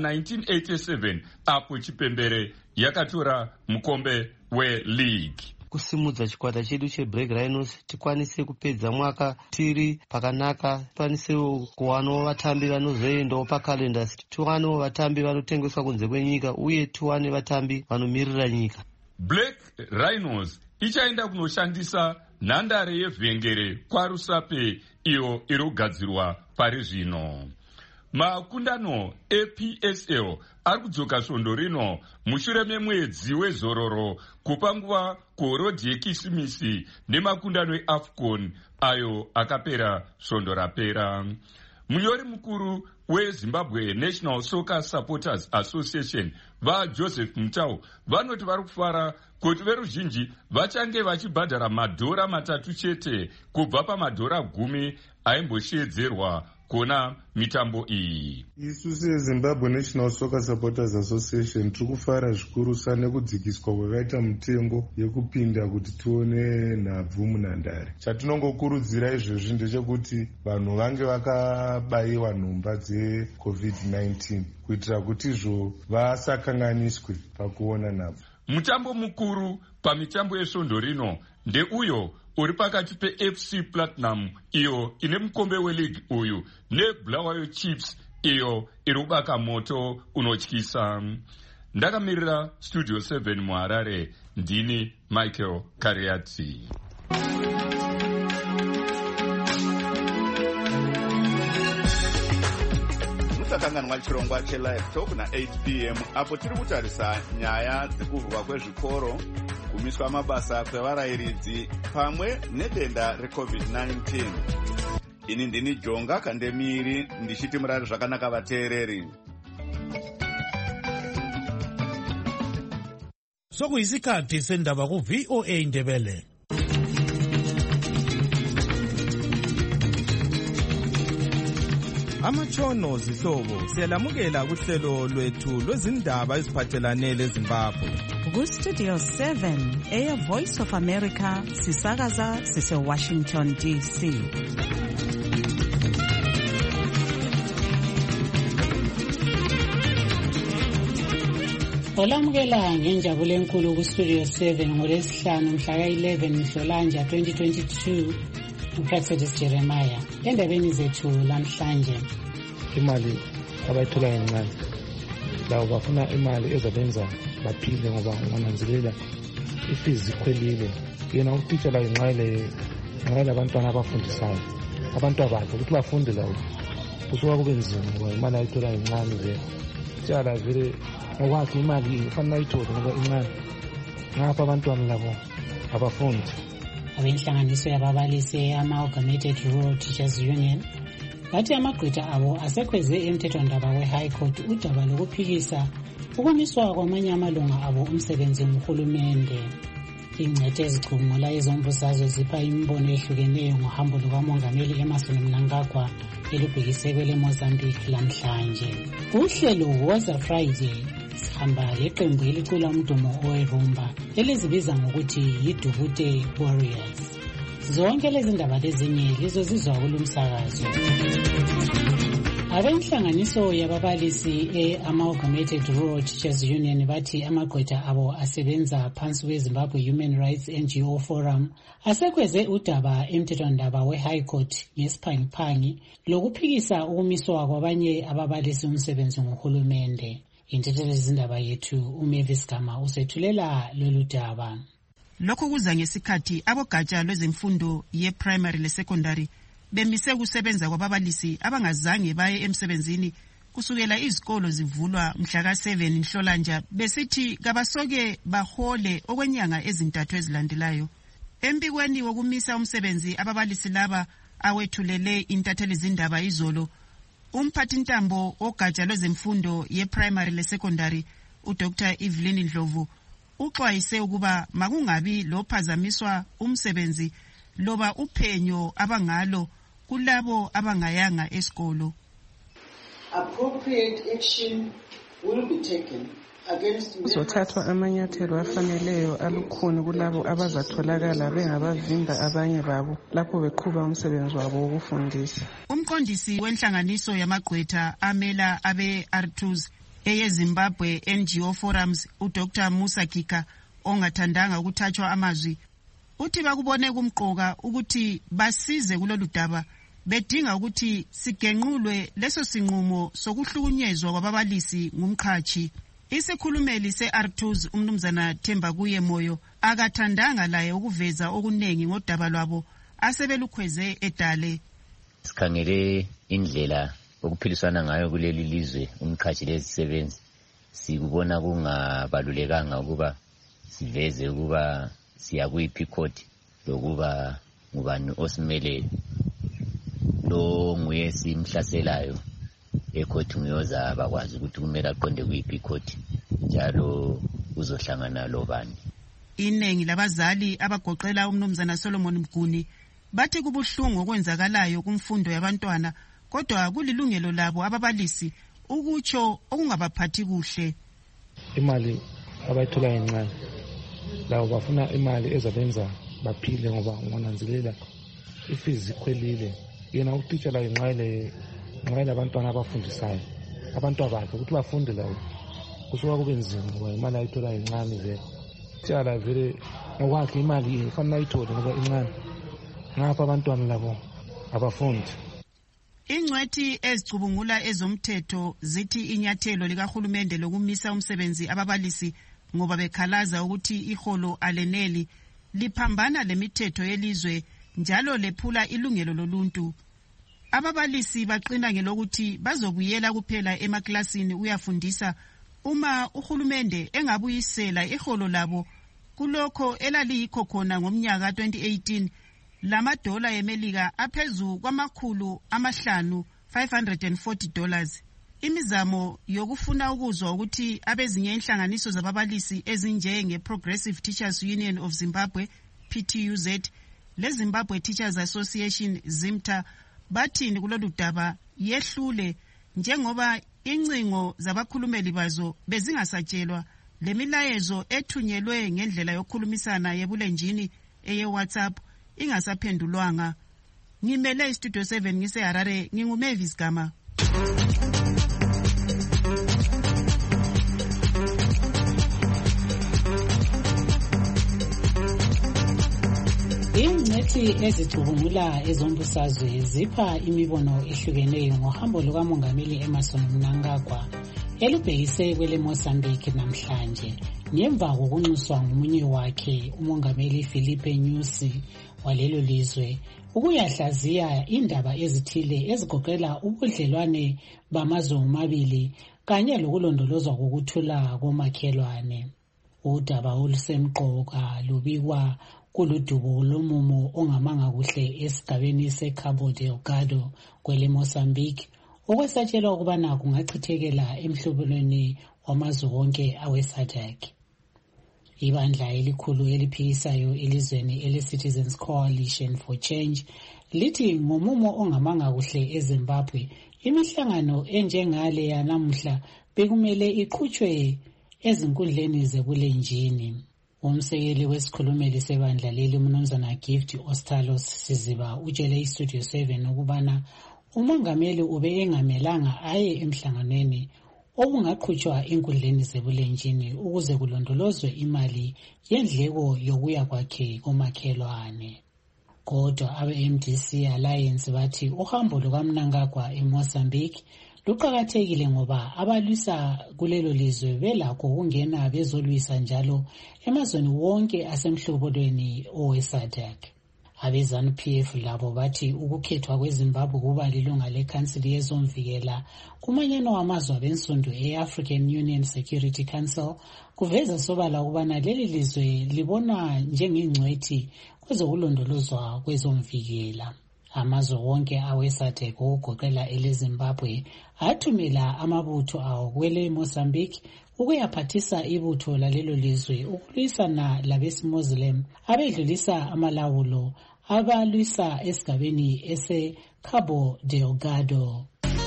na1987 apo chipembere yakatora mukombe weLeague. Kusimudza chikwata chedu cheBlack Rhinos tikwanise kupedza mwaka tiri pakanaka, tikwanisewo kuwanawo vatambi vanozoendawo pakalenda, tiwanewo vatambi vanotengeswa kunze kwenyika uye tiwane vatambi vanomirira nyika. Black Rhinos ichaenda kunoshandisa nhandare yevhengere kwaRusape iyo iri kugadzirwa pari zvino. Makundano ePSL ari kudzoka svondo rino mushure memwedzi wezororo kupa nguva kuhorodhi yeKisimisi nemakundano eAFCON ayo akapera svondo rapera. Munyori mukuru weZimbabwe National Soccer Supporters Association vaJoseph Mutau vanoti vari kufara kuti veruzhinji vachange vachibhadhara madhora 3 chete kubva pamadhora 10 aimbosheedzerwa kuona mitambo iyi. Isu seZimbabwe National Soccer Supporters Association tiri kufara zvikurusa nekudzikiswa kwakaita mitengo yekupinda kuti tione nhabvu munhandare. Chatinongokurudzira izvezvi ndechekuti vanhu vange vakabayiwa nhumba dzeCovid-19 kuitira kuti izvo vasakanganiswe pakuona nhabvu. Mutambo mukuru pamitambo yesvondo rino ndeuyo uri pakati peFC Platinum iyo ine mukombe weLeague uyu neBulawayo Chiefs iyo iri kubaka moto unotyisa. Ndakamirira Studio 7 muHarare, ndini Michael Kariati. Musakanganwa chirongwa cheLive Talk na8 p.m. apo tiri kutarisa nyaya dzekuvhurwa kwezvikoro, kumiswa mabasa kwevarayiridzi pamwe nedenda reCovid-19. ini ndini Jonga Kandemiri ndichiti murari zvakanaka vateereri. Sokuyisikhathi sendaba ku VOA Ndebele. Amatshono zihlobo siyalamukela kuhlelo lwethu lwezindaba eziphathelane leZimbabwe. Ku Studio 7 Air Voice of America sisakaza sise Washington DC. Olamukela ngenjabulo enkulu ku Studio 7 ngolesihlanu mhla ka-11 Nhlolanja 2022. uProfetis Jeremiah endabeni zethu lamhlanje. Imali abayithola encane lawo bafuna imali ezabenza baphile ngoba ngonanzelela ifizi ikhwelile. Yena utitsha la inxele abantwana abafundisayo abantu abakhe ukuthi bafunde lawo kusuka kube nzima ngoba imali ayithola encane le tshala vele ngokwakhe imali ifanele ayithole ngoba incane ngapha abantwana labo abafundi. Abenhlanganiso yababalisi Amalgamated Rural Teachers Union bathi amagqwetha abo asekhweze emthethwandaba we-High Court udaba lokuphikisa ukumiswa kwamanye amalunga abo umsebenzi nguhulumende. Ingcethe ezicubungula ezombusazwe zipha imibono ehlukeneyo ngohambo lukamongameli Emmerson Mnangagwa elubhekise kwele Mozambique lamhlanje. Uhlelo Woza Friday sihamba leqembu elicula umdumo owerumba elizibiza ngokuthi yiDubute Warriors. Zonke lezi ndaba lezinye lizozizwa kulumsakazo. Abenhlanganiso yababalisi e-Amalgamated Rural Teachers Union bathi amagqwetha abo asebenza phansi kweZimbabwe Human Rights NGO Forum asekhweze udaba emthethwandaba we-High Court ngesiphangiphangi lokuphikisa ukumiswa kwabanye ababalisi umsebenzi nguhulumende. Intethelo zindaba yethu uMavis Gama usethulela lolu daba. Lokho kuza ngesikhathi abogatsha lwezemfundo ye-primary le-secondary bemise kusebenza kwababalisi abangazange baye emsebenzini kusukela izikolo zivulwa mhla ka-7 Nhlolanja besithi kabasoke bahole okwenyanga ezintathu ezilandelayo. Embikweni wokumisa umsebenzi ababalisi laba awethulele intatheli zindaba izolo, umphathintambo ogatsha lwezemfundo ye-primary le-secondary uDr Evelyn Ndlovu uxwayise ukuba makungabi lophazamiswa umsebenzi loba uphenyo abangalo kulabo abangayanga esikolo. Appropriate action will be taken against kuzothathwa amanyathelo afaneleyo alukhuni kulabo abazatholakala bengabavimba abanye babo lapho beqhuba umsebenzi wabo wokufundisa. Umqondisi wenhlanganiso yamagqwetha amela abe-R2s eyeZimbabwe NGO Forums uDr Musa Kika ongathandanga ukuthathwa amazwi uthi bakubone kumqoka ukuthi basize kulolu daba bedinga ukuthi sigenqulwe leso sinqumo sokuhlukunyezwa kwababalisi ngumqhathi. Isikhulumeli se-R2s umnumzana Themba Kuye Moyo akathandanga laye ukuveza okunengi ngodaba lwabo asebelukhweze edale. Sikhangele indlela okuphiliswana ngayo kuleli lizwe umqhathi lezisebenzi sikubona kungabalulekanga ukuba siveze ukuba siyakuyiphi ikhoti lokuba ngubani osimele lo nguye simhlaselayo ekhoti nguyoza bakwazi ukuthi kumele aqonde kuyiphi ikhoti njalo uzohlangana lobani. Inengi labazali abagoqela umnumzana Solomon Mguni bathi kubuhlungu okwenzakalayo kumfundo yabantwana kodwa kulilungelo labo ababalisi ukutsho okungabaphathi kuhle. Imali abayithola encane lawo bafuna imali ezabenza baphile ngoba ngonanzelela ifizi ikhwelile. Yena utitsha la inxele abantwana abafundisayo abantu abakhe ukuthi bafunde lawo kusuka kube nzima ngoba imali ayithola encane vele. Tshala vele ngokwakhe imali ifanele ayithole ngoba incane ngapha abantwana labo abafundi. Ingcwethi ezicubungula ezomthetho zithi inyathelo likahulumende lokumisa umsebenzi ababalisi ngoba bekhalaza ukuthi iholo aleneli liphambana lemithetho yelizwe njalo lephula ilungelo loluntu. Ababalisi baqina ngelokuthi bazobuyela kuphela emaklasini uyafundisa uma uhulumende engabuyisela iholo labo kulokho elaliyikho khona ngomnyaka 2018 lamadola eMelika aphezu $540. Imizamo yokufuna ukuzwa ukuthi abezinye inhlanganiso zababalisi ezinjenge Progressive Teachers Union of Zimbabwe PTUZ le Zimbabwe Teachers Association ZIMTA bathini kulolu daba yehlule njengoba incingo zabakhulumeli bazo bezingasatshelwa lemilayezo ethunyelwe ngendlela yokukhulumisana yebulenjini eye-WhatsApp ingasaphendulwanga. Ngimele iStudio 7 ngiseHarare, nginguMavis Gama. Ingcethi ezicubungula ezombusazwe zipha imibono ehlukeneyo ngohambo lukamongameli Emmerson Mnangagwa elubhekise kwele Mozambique namhlanje ngemva kokunxuswa ngomunye wakhe umongameli Filipe Nyusi walelo lizwe ukuyahlaziya indaba ezithile ezigoqela ubudlelwane bamazwe omabili kanye lokulondolozwa kokuthula komakhelwane. Udaba olusemqoka lubikwa kuludubo lomumo ongamanga kuhle esigabeni seCabo Delgado kwele Mozambique okwesatshelwa ukubana kungachithekela emhlobelweni wamazwe wonke awe-SADC. Ibandla elikhulu eliphikisayo elizweni ele-Citizens Coalition for Change lithi ngomumo ongamanga kuhle eZimbabwe imihlangano enjengale yanamuhla bekumele iqhutshwe ezinkundleni zebulenjini. Umsekeli wesikhulumeli sebandla leli uMnumzana Gift Ostalos Siziba utshele iStudio 7 ukubana umongameli ube engamelanga aye emhlanganweni okungaqhutshwa enkundleni zebulenjini ukuze kulondolozwe imali yendleko yokuya kwakhe komakhelwane. Kodwa abe-MDC Alliance bathi uhambo lukaMnangagwa eMozambique luqakathekile ngoba abalwisa kulelo lizwe belakho ukungena bezolwisa njalo emazweni wonke asemhlobelweni owe-SADC. Abe-ZANU-PF labo bathi ukukhethwa kweZimbabwe kuba lilunga lekhansili yezomvikela kumanyano wamazwe abensundu e-African Union Security Council kuveza sobala ukubana leli lizwe libonwa njengengcwethi kwezokulondolozwa kwezomvikela. Amazwe wonke awe-SADC okugoqela eleZimbabwe athumela amabutho awo kwele Mozambique ukuyaphathisa ibutho lalelo lizwe ukulwisana labesimuslim abedlulisa amalawulo abalwisa esigabeni ese-Cabo Delgado.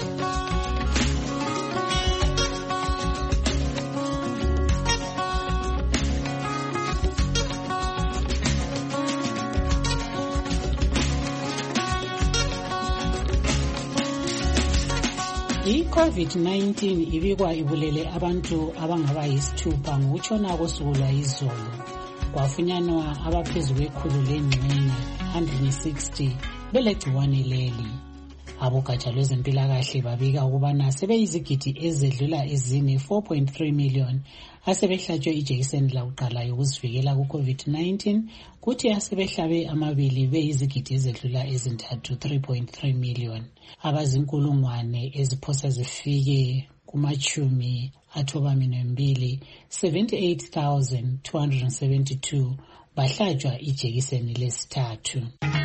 I-COVID-19 ibikwa ibulele abantu abangaba yisithupha ngokutshona kosuku lwayizolo. Kwafunyanwa abaphezu kwekhulu lengxenye 160 belegciwane leli. Abogatsha lwezempilakahle babika ukubana sebeyizigidi ezedlula ezine 4.3 million asebehlatshwe ijekiseni lakuqala yokuzivikela ku-COVID-19 kuthi asebehlabe amabili beyizigidi ezedlula ezintathu 3.3 million. Abazinkulungwane eziphosa zifike kumachumi athobamine mbili 78,272 bahlatshwa ijekiseni lesithathu.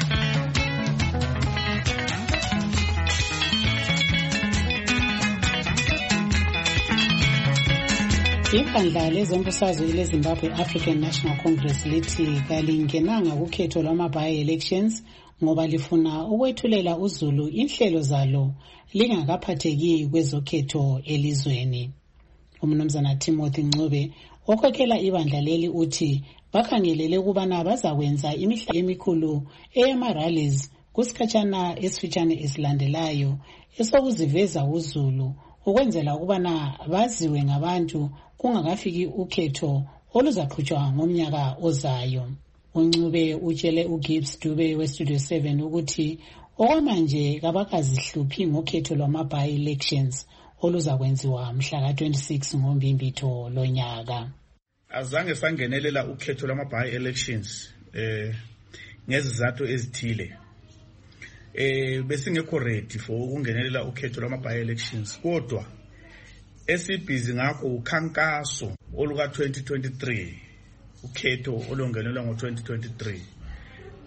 Ibandla lezombusazwe leZimbabwe African National Congress lithi kalingenanga kukhetho lwama-by-elections ngoba lifuna ukwethulela uzulu inhlelo zalo lingakaphatheki kwezokhetho elizweni. Umnumzana Timothy Ncube okhokhela ibandla leli uthi bakhangelele ukubana bazakwenza imihla emikhulu eyama-rallies kusikhatshana esifitshane esilandelayo esokuziveza uzulu ukwenzela ukubana baziwe ngabantu kungakafiki ukhetho oluzaqhutshwa ngomnyaka ozayo. Uncube utshele uGibbs Dube weStudio 7 ukuthi okwamanje kabakazihluphi ngokhetho lwama-by-elections oluzakwenziwa mhla ka-26 ngoMbimbitho lonyaka. Azange sangenelela ukhetho lwama-by-elections ngezizathu ezithile. Besingekho ready for ukungenelela ukhetho lwama-by-elections kodwa esibhizi ngakho ukhankaso oluka 2023 ukhetho olongenelwa ngo 2023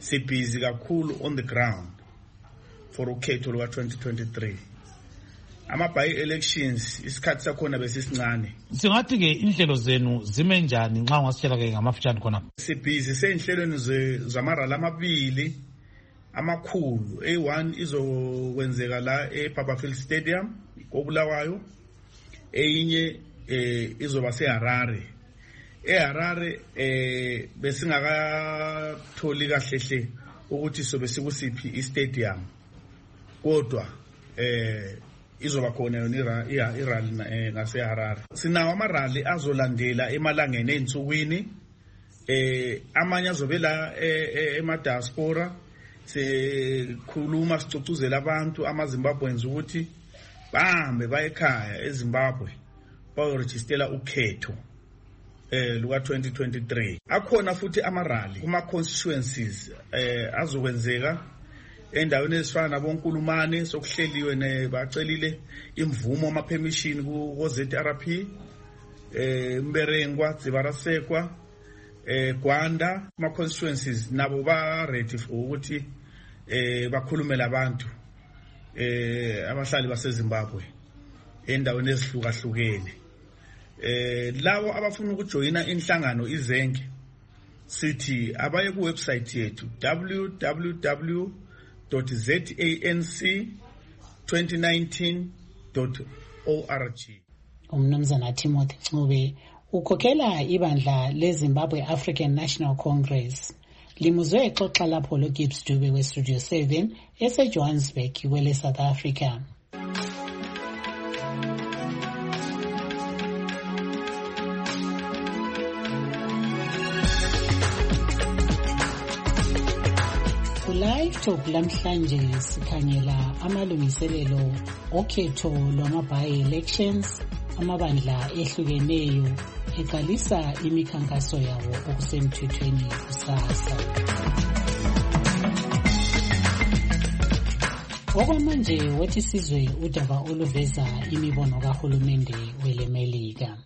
sibhizi kakhulu on the ground for ukhetho luka-2023. Ama-by-elections isikhathi sakhona besisincane. Singathi-ke inhlelo zenu zime njani nxa ungasitshela-ke ngamafutshane khona? Sibhizi sey'nhlelweni zamarali amabili amakhulu. A1 izokwenzeka la eBarberfield Stadium koBulawayo, eyinye izoba seHarare. eHarare besingakatholi kahlehle ukuthi sobe sikusiphi istadium, kodwa izoba khona yona irali ngaseHarare. Sinawo amarali azolandela emalangeni ey'nsukwini, amanye azobe la ema-diaspora. Sikhuluma sicocuzela abantu amaZimbabweans ukuthi bahambe baye ekhaya eZimbabwe bayorejistela ukhetho luka-2023. Akhona futhi amarali kuma-constituencies azokwenzeka endaweni ezifana naboNkulumane, sokuhleliwe bacelile imvumo ama-permission ku-ZRP, Mberengwa, Dzivarasekwa, Gwanda. Ama-constituencies nabo ba-ready for ukuthi bakhulumele abantu abahlali baseZimbabwe endaweni ezihlukahlukene. Lawo abafuna ukujoyina inhlangano izenke sithi abaye kuwebsite yethu www.zanc2019.org. Umnumzana Timothy Ncube ukhokhela ibandla leZimbabwe African National Congress. Limuzwe exoxa lapho loGibbs Dube weStudio 7 eseJohannesburg kwele South Africa. Live Talk lamhlanje sikhangela amalungiselelo okhetho lwama-by-elections, amabandla ehlukeneyo eqalisa imikhankaso yawo okusemthethweni kusasa. Okwamanje wathi sizwe udaba oluveza imibono kahulumende welemelika.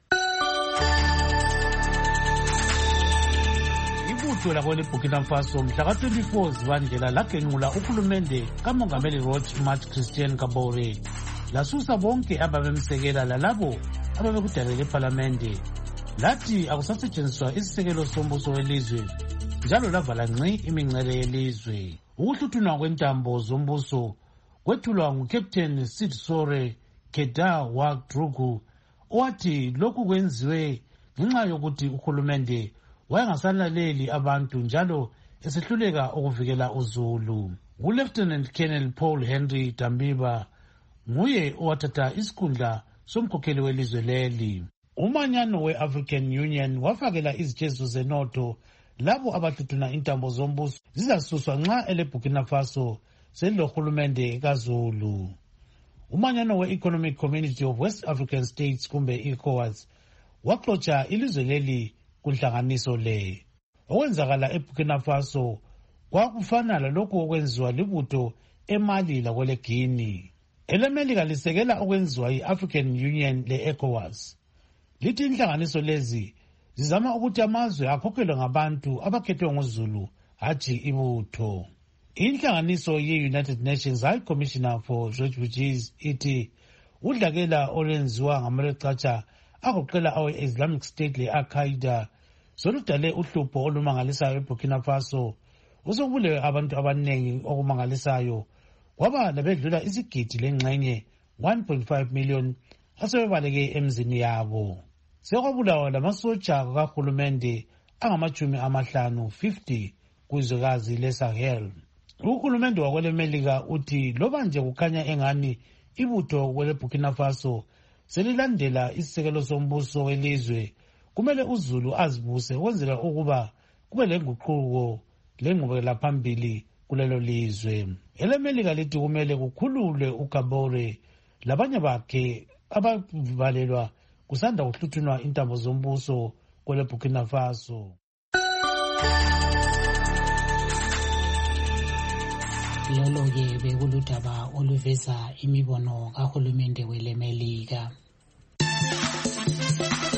Ibutho lakwele Burkina Faso mhla ka-24 Zibandlela lagenqula uhulumende kamongameli Roch Marc Christian Kabore, lasusa bonke ababemsekela lalabo ababekudalele ephalamende, lathi akusasetshenziswa isisekelo sombuso welizwe, njalo lavala ngci imincele yelizwe. Ukuhluthunwa kwentambo zombuso kwethulwa nguCaptain Sidsore Keda Wadrugu, owathi lokhu kwenziwe ngenxa yokuthi uhulumende wayengasalaleli abantu njalo esehluleka ukuvikela uzulu. ULieutenant Colonel Paul Henry Dambiba nguye owathatha isikhundla somkhokheli welizwe leli. Umanyano we-African Union wafakela izitshezo zenotho labo abahluthuna intambo zombuso zizasuswa nxa eleBurkina Faso selilohulumende kaZulu. Umanyano we-Economic Community of West African States kumbe ECOWAS waxotsha ilizwe leli kunhlanganiso le. Okwenzakala eBurkina Faso kwakufana lalokhu okwenziwa libutho eMali lakwele Guinea. Elemelika lisekela okwenziwa yi-African Union le-ECOWAS. Lithi inhlanganiso lezi zizama ukuthi amazwe akhokhelwe ngabantu abakhethwe nguZulu, hatshi ibutho. Inhlanganiso ye-United Nations High Commissioner for Refugees ithi udlakela olwenziwa ngamarecatsha agoqela awe-Islamic State le-Al-Qaeda soludale uhlupho olumangalisayo eBurkina Faso. Usokubulewe abantu abanengi okumangalisayo, kwaba labedlula isigidi lengxenye 1.5 million asebebaleke emzini yabo. Sekwabulawa lamasotsha kahulumende angama-50 kwizwekazi leSahel. Uhulumende wakwelemelika uthi loba nje kukhanya engani ibutho kwele Burkina Faso selilandela isisekelo sombuso welizwe, kumele uZulu azibuse ukwenzela ukuba kube lenguquko lengqubekela phambili kulelo lizwe. Elemelika lithi kumele kukhululwe uGabore labanye bakhe abavalelwa kusanda kuhluthunwa intambo zombuso kwele Burkina Faso. Lolo-ke bekuludaba oluveza imibono kahulumende welemelika.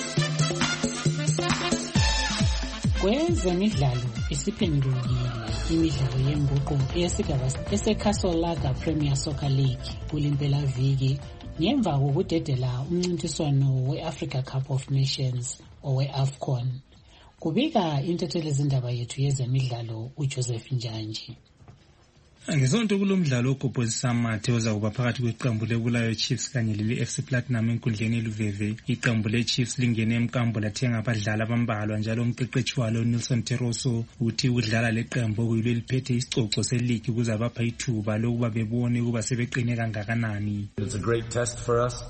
Kwezemidlalo isiphendukile imidlalo yenguqu eyesigaba eseCastle Premier Soccer League kulimpelaviki ngemva kokudedela umncintiswano we-Africa Cup of Nations owe-AFCON. Kubika intethelezindaba yethu yezemidlalo uJoseph Njanji. Ngesonto kulomdlalo ogobhozisa amathe ozakuba phakathi kweqembu leBulawayo Chiefs kanye lele-FC Platinum enkundleni eLuveve. Iqembu le-Chiefs lingene emkambo lathenga abadlali abambalwa njalo umqeqeshi walo Nelson Teroso uthi ukudlala leqembu okuyilo eliphethe isicoco seligi kuzabapha ithuba lokuba bebone ukuba sebeqine kangakanani. It's a great test for us.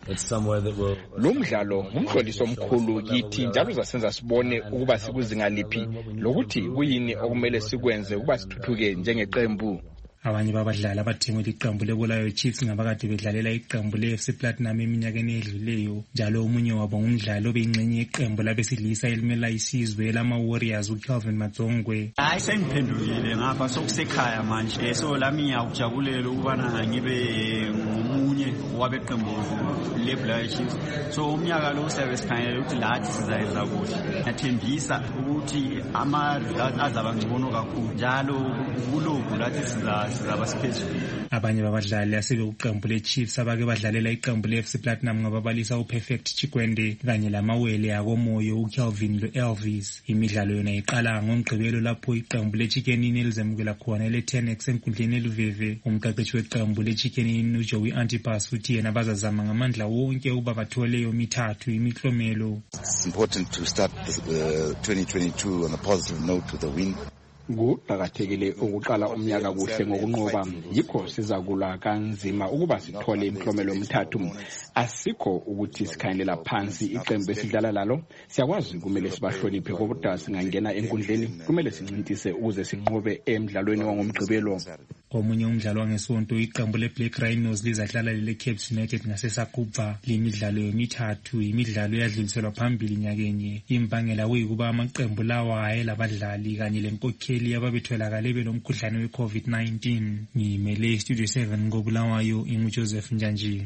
Lo mdlalo umhloliso omkhulu kithi njalo uzasenza sibone ukuba sikuzinga liphi lokuthi kuyini okumele sikwenze ukuba sithuthuke njengeqembu. Abanye babadlali abathengwe liqembu leBulawayo Chiefs ngabakade bedlalela iqembu le-FC Platinum eminyakeni edluleyo njalo omunye wabo ngumdlali obeyingxenye yeqembu labesilisa elimela isizwe lama-Warriors uCalvin Madzongwe. Sengiphendukile ngapha sokusekhaya manje so lami ngiyakujabulela ukubana ngibe ngomunye wabeqembu leBulawayo Chiefs. So umnyaka lo siyabe sikhangele ukuthi lathi sizayenza kuhle. Ngiyathembisa ukuthi ama-results azaba ngcono kakhulu njalo kulokhu lathi sizaba siphezulu. Abanye babadlali asebekuqembu le-Chiefs abake badlalela iqembu le-FC Platinum ngababalisa uPerfect Chikwende kanye lamawele akomoyo uCalvin lo-Elvis. Imidlalo yona iqala ngoMgqibelo lapho iqembu le-Chicken Inn elizemukela khona le-10X enkundleni eLuveve. Umqeqeshi weqembu le-Chicken Inn uJoey Antipas uthi yena bazazama ngamandla wonke ukuba bathole leyo mithathu imiklomelo. It's important to start the 2022 on a positive note with a win. Kuqakathekile ukuqala umnyaka kuhle ngokunqoba yikho sizakulwa kanzima ukuba sithole imiklomelo emithathu. Asikho ukuthi sikhangelela phansi iqembu esidlala lalo. Siyakwazi kumele sibahloniphe kodwa singangena enkundleni kumele sincintise ukuze sinqobe emidlalweni wangomgqibelo. Omunye umdlalo wangesonto iqembu leBlack Rhinos lizadlala leCapes United ngaseSakubva. Lemidlalo emithathu imidlalo eyadluliselwa phambili nyakenye. Imbangela kuyikuba amaqembu lawa ayelabadlali kanye lenkokheli ababetholakale belomkhuhlane we-COVID-19. Ngimele Studio 7 ngoBulawayo inguJoseph Njanji.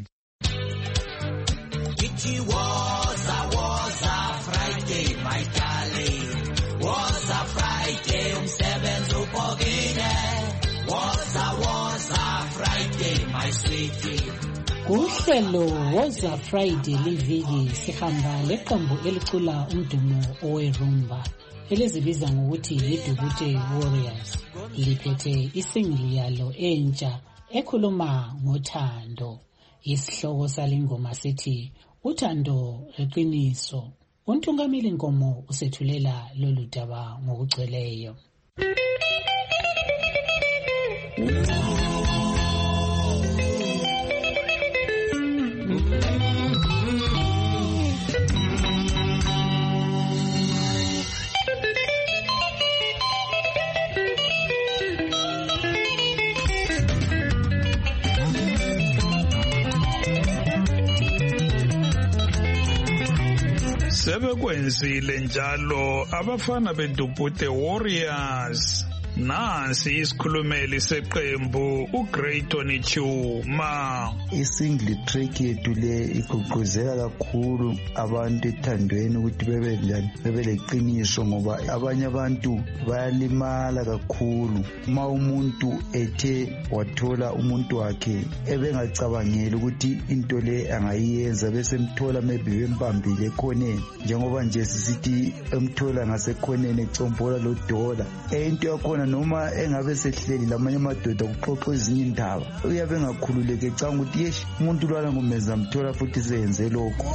It was a Friday, my darling. Was a Friday, umsebenzi ubhokile. Was a Friday, my sweetie. Kuhlelo Woza Friday liviki sihamba leqembu elicula umdumo owerumba elizibiza ngokuthi yiDubute Warriors. Liphethe isingili yalo entsha ekhuluma ngothando. Isihloko salingoma sithi uthando leqiniso. Untungameli Nkomo usethulela lolu daba ngokugcweleyo. Sebekwenzile njalo abafana beDubute Warriors. Nansi isikhulumeli seqembu uGrayton Chuma. Isingli track yethu le igqugquzela kakhulu abantu ethandweni ukuthi bebe njani bebeleqiniso ngoba abanye abantu bayalimala kakhulu uma umuntu ethe wathola umuntu wakhe ebengacabangeli ukuthi into le angayiyenza bese mthola maybe bembambile ekhoneni njengoba nje sisithi emthola ngasekhoneni ecombola lo dola into yakhona noma engabe sehleli lamanye amadoda kuxoxa ezinye indaba uyabe engakhululeke ecanga ukuthi yesh umuntu lwana ngumeza mthola futhi seyenze lokho.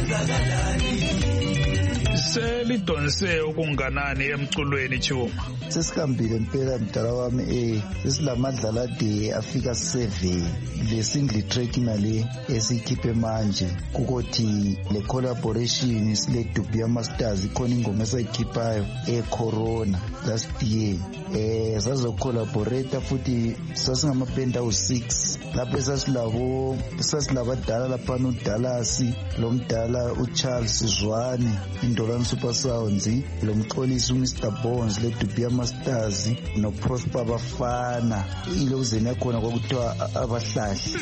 Selidonse okunganani emculweni Chuma? Sesihambile impela mdala wami sesilamadlala ade afika 7 le single track nale esikhiphe manje kukothi le collaboration sile Dubia Masters ikhona ingoma esayikhiphayo Corona last year sazo collaborate futhi sasingamaband awu6 lapho sasilabadala lapha uDallas lo mdala uCharles Zwane Indolani Super Sounds lo mxolisi uMr Bones le Dubia Masters no Prosper Bafana ilozeni yakhona kwakuthiwa abahlahli.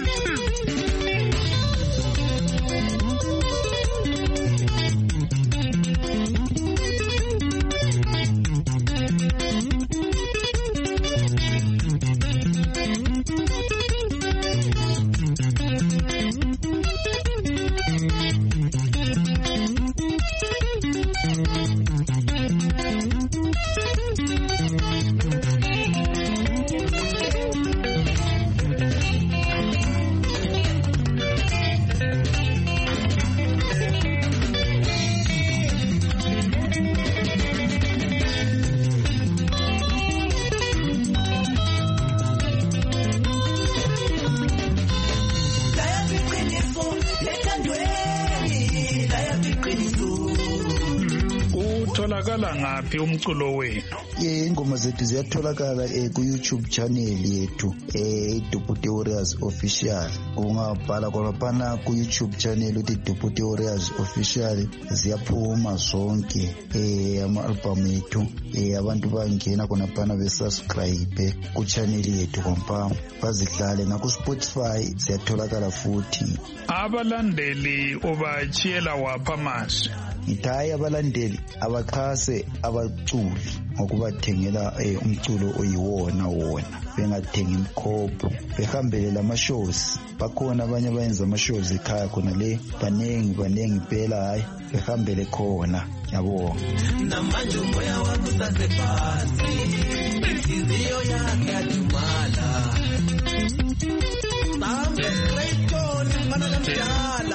Utholakala ngaphi umculo wenu? Ingoma zethu ziyatholakala ku YouTube channel yethu Dubhuti Warriors Official. Ungabhala khona ku YouTube channel uthi Dubhuti Warriors Official ziyaphuma zonke ama album ethu abantu bangena khona phana besubscribe ku channel yethu kompa bazidlale na ku Spotify ziyatholakala futhi. Abalandeli ubachiyela wapha manje? Ngithaya abalandeli abaxhase abaculi ngokubathengela umculo oyiwona bengathengi imkhopho behambele lama shows bakhona abanye abayenza ama shows ekhaya khona le banengi phela hayi behambele khona yabo namanje umoya wakho usasephansi inhliziyo yakhe yathumala nambe Clayton mana lamdala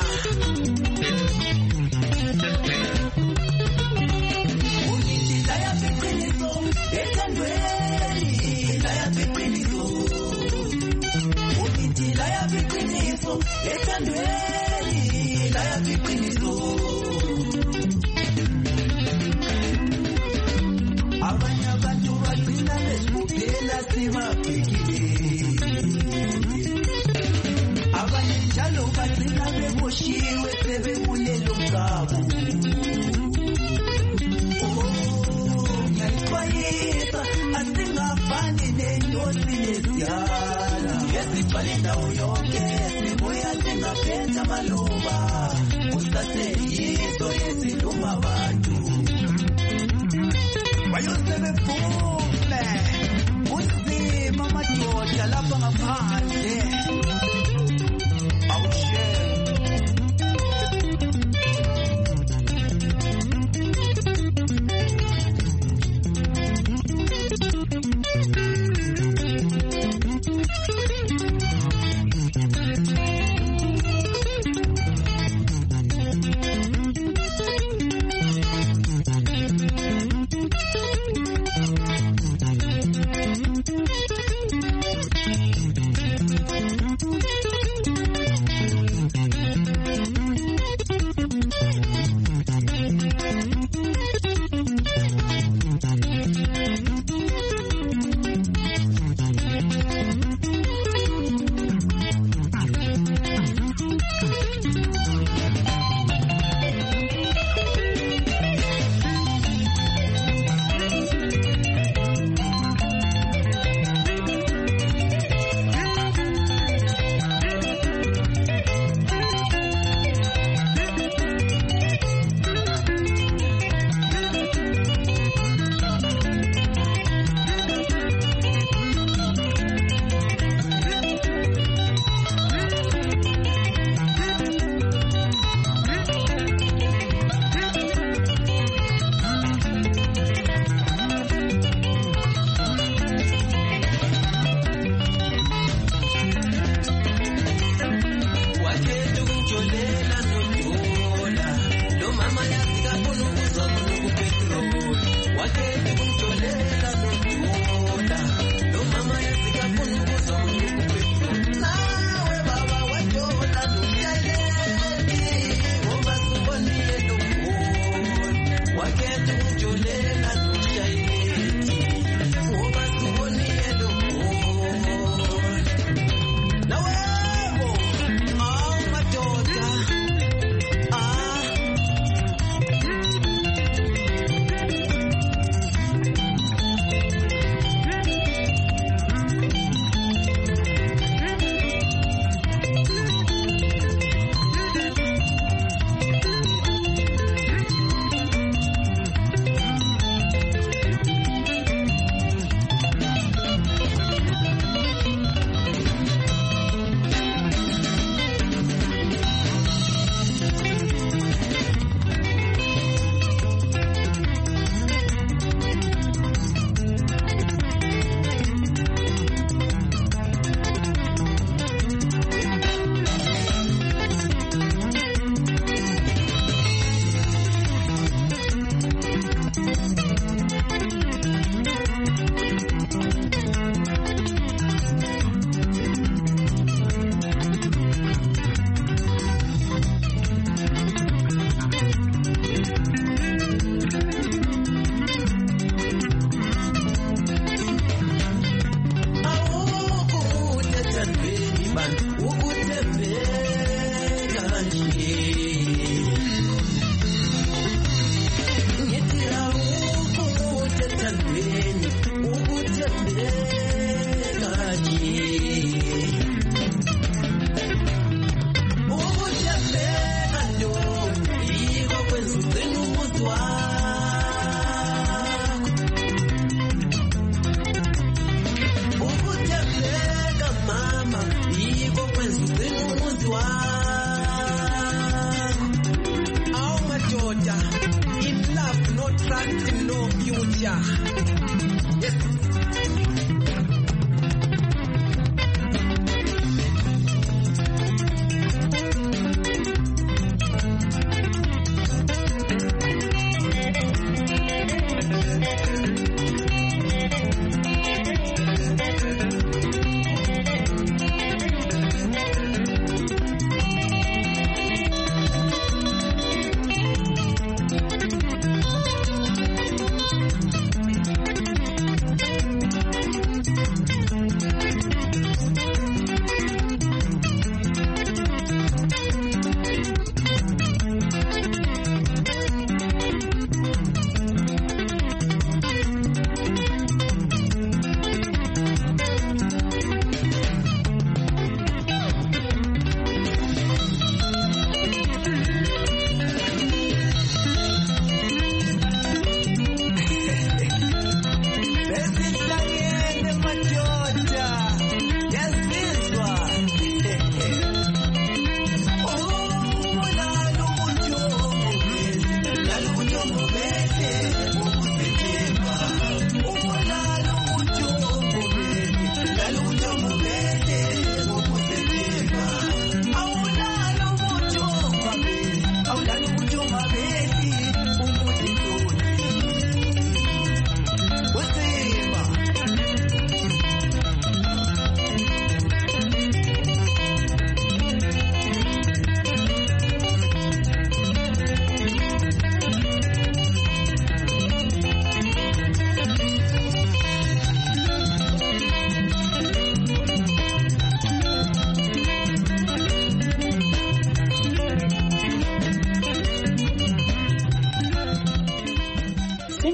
abanye abantu bagcina besibukela sibabhekile abanye njalo bagcina beboshiwe sebebulele umgabo ngiyayixwayisa asingafani nenyosi lesiyana esibhale indawo yonke sibuya singaphetha amaluba kusaseyiso yesiluma abantu bayosebephume kunzima amadoda lapha ngaphandle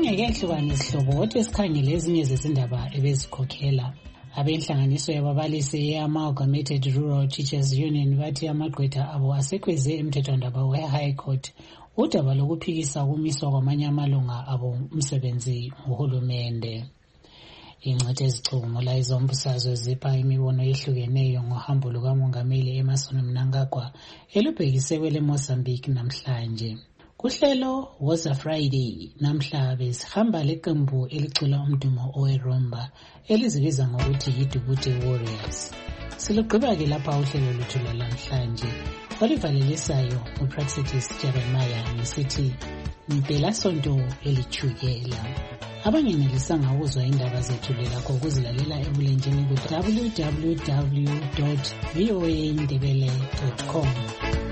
Singeke ehlukane isihlobo kodwa sikhangele ezinye zezindaba ebezikhokhela. Abenhlanganiso yababalisi ye-Amalgamated Rural Teachers Union bathi amagqwetha abo asekweze emthethwandaba we-High Court udaba lokuphikisa ukumiswa kwamanye amalunga abo umsebenzi ngohulumende. Ingxenye ezicubungula izombusazwe zipha imibono ehlukeneyo ngohambo lukamongameli Emmerson Mnangagwa elubhekise kwele Mozambique namhlanje. Kuhlelo Woza Friday namhla besihamba leqembu elicula umdumo oweRumba elizibiza ngokuthi yiDubuti Warriors. Silugqiba ke lapha uhlelo lwethu lwanamhlanje. Olivalelisayo uPraxitis Jeremiah ngisithi impela sonto elithukela. Abangenelisanga ukuzwa indaba zethu lekho ukuzilalela ebulenjini ku www.voaindebele.com.